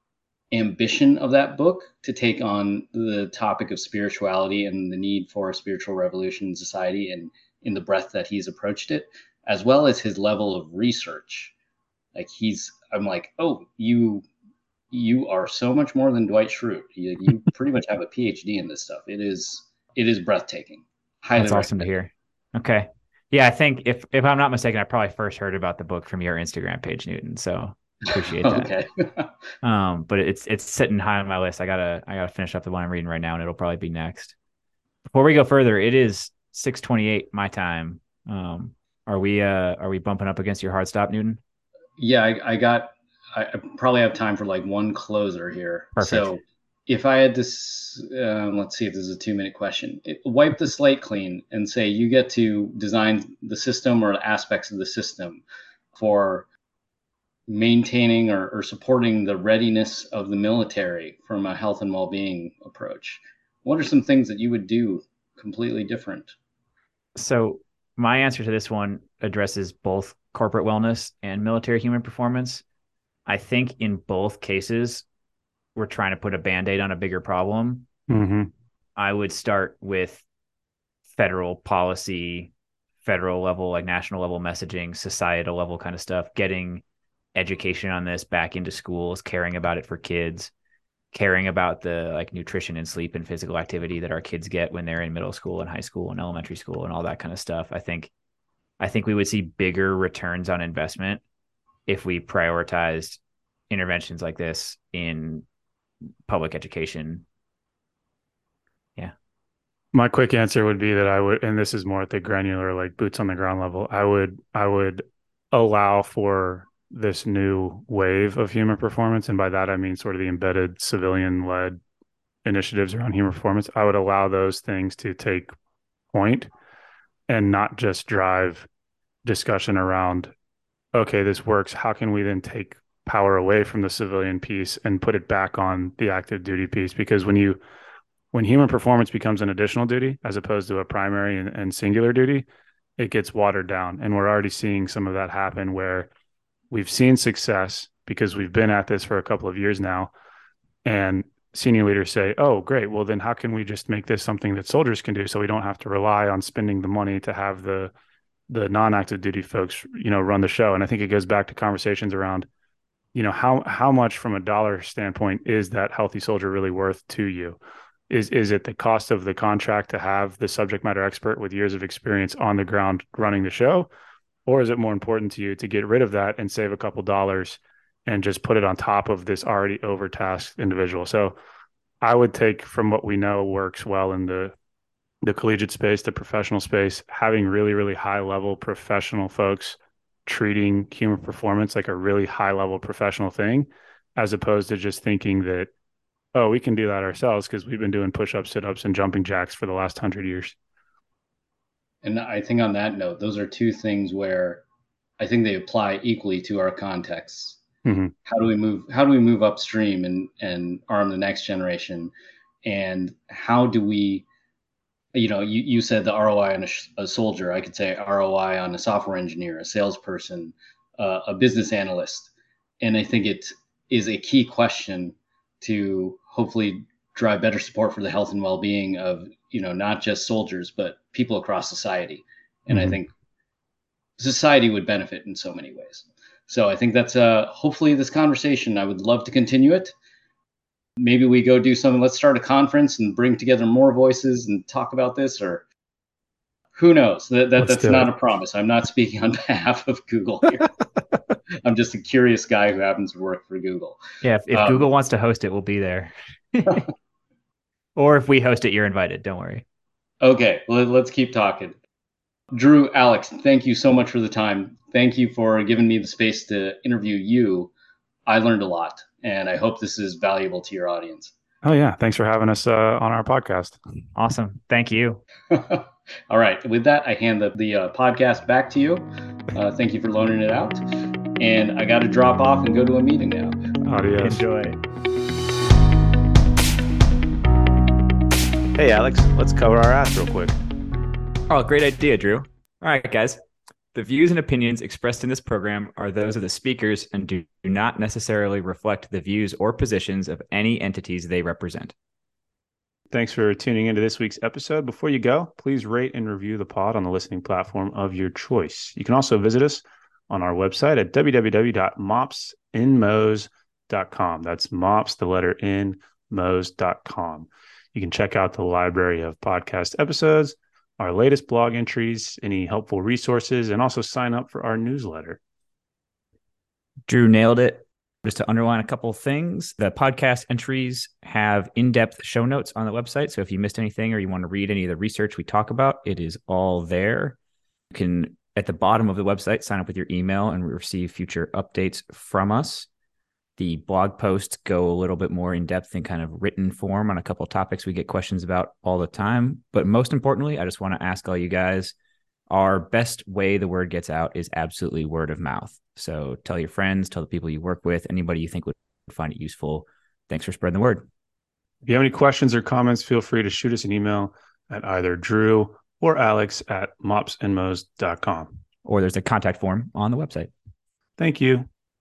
ambition of that book to take on the topic of spirituality and the need for a spiritual revolution in society, and in the breadth that he's approached it, as well as his level of research. Like I'm like, oh, you are so much more than Dwight Schrute. You pretty much have a PhD in this stuff. It is breathtaking. That's awesome to hear. Okay. Yeah, I think if I'm not mistaken, I probably first heard about the book from your Instagram page, Newton. So appreciate that. Okay. But it's sitting high on my list. I gotta finish up the one I'm reading right now, and it'll probably be next. Before we go further, it is 6:28 my time. Are we bumping up against your hard stop, Newton? Yeah, I probably have time for like one closer here. Perfect. So if I had this, let's see if this is a 2-minute question. Wipe the slate clean and say you get to design the system or aspects of the system for maintaining or supporting the readiness of the military from a health and well-being approach. What are some things that you would do completely different? So my answer to this one addresses both corporate wellness and military human performance. I think in both cases, we're trying to put a Band-Aid on a bigger problem. Mm-hmm. I would start with federal policy, federal level, like national level messaging, societal level kind of stuff, getting education on this back into schools, caring about it for kids, caring about the like nutrition and sleep and physical activity that our kids get when they're in middle school and high school and elementary school and all that kind of stuff. I think we would see bigger returns on investment if we prioritized interventions like this in public education. Yeah. My quick answer would be that I would, and this is more at the granular, like boots on the ground level, I would allow for this new wave of human performance. And by that, I mean sort of the embedded civilian led initiatives around human performance. I would allow those things to take point and not just drive discussion around, okay, this works. How can we then take power away from the civilian piece and put it back on the active duty piece? Because when human performance becomes an additional duty as opposed to a primary and singular duty, it gets watered down. And we're already seeing some of that happen where we've seen success because we've been at this for a couple of years now. And senior leaders say, oh, great. Well, then how can we just make this something that soldiers can do so we don't have to rely on spending the money to have the non-active duty folks, run the show? And I think it goes back to conversations around, how much from a dollar standpoint is that healthy soldier really worth to you? Is it the cost of the contract to have the subject matter expert with years of experience on the ground running the show? Or is it more important to you to get rid of that and save a couple dollars and just put it on top of this already overtasked individual? So I would take from what we know works well in the collegiate space, the professional space, having really, really high level professional folks treating human performance like a really high level professional thing, as opposed to just thinking that, oh, we can do that ourselves because we've been doing push-ups, sit-ups, and jumping jacks for the last 100 years. And I think on that note, those are two things where I think they apply equally to our contexts. Mm-hmm. How do we move upstream and arm the next generation? And how do we, you said the ROI on a soldier. I could say ROI on a software engineer, a salesperson, a business analyst. And I think it is a key question to hopefully drive better support for the health and well-being of, not just soldiers, but people across society. And I think society would benefit in so many ways. So I think that's hopefully this conversation, I would love to continue it. Maybe we go do something. Let's start a conference and bring together more voices and talk about this, or who knows? That's not a promise. I'm not speaking on behalf of Google here. I'm just a curious guy who happens to work for Google. Yeah, if Google wants to host it, we'll be there. Or if we host it, you're invited. Don't worry. Okay, well, let's keep talking. Drew, Alex, thank you so much for the time. Thank you for giving me the space to interview you. I learned a lot, and I hope this is valuable to your audience. Oh, yeah. Thanks for having us on our podcast. Awesome. Thank you. All right. With that, I hand the podcast back to you. Thank you for loaning it out. And I got to drop off and go to a meeting now. Adios. Enjoy. Hey, Alex, let's cover our ass real quick. Oh, great idea, Drew. All right, guys. The views and opinions expressed in this program are those of the speakers and do not necessarily reflect the views or positions of any entities they represent. Thanks for tuning into this week's episode. Before you go, please rate and review the pod on the listening platform of your choice. You can also visit us on our website at www.mopsinmos.com. That's mops, the letter N, mos.com. You can check out the library of podcast episodes, our latest blog entries, any helpful resources, and also sign up for our newsletter. Drew nailed it. Just to underline a couple of things, the podcast entries have in-depth show notes on the website. So if you missed anything or you want to read any of the research we talk about, it is all there. You can, at the bottom of the website, sign up with your email and receive future updates from us. The blog posts go a little bit more in depth in kind of written form on a couple of topics we get questions about all the time. But most importantly, I just want to ask all you guys, our best way the word gets out is absolutely word of mouth. So tell your friends, tell the people you work with, anybody you think would find it useful. Thanks for spreading the word. If you have any questions or comments, feel free to shoot us an email at either Drew or Alex at mopsinmos.com. Or there's a contact form on the website. Thank you.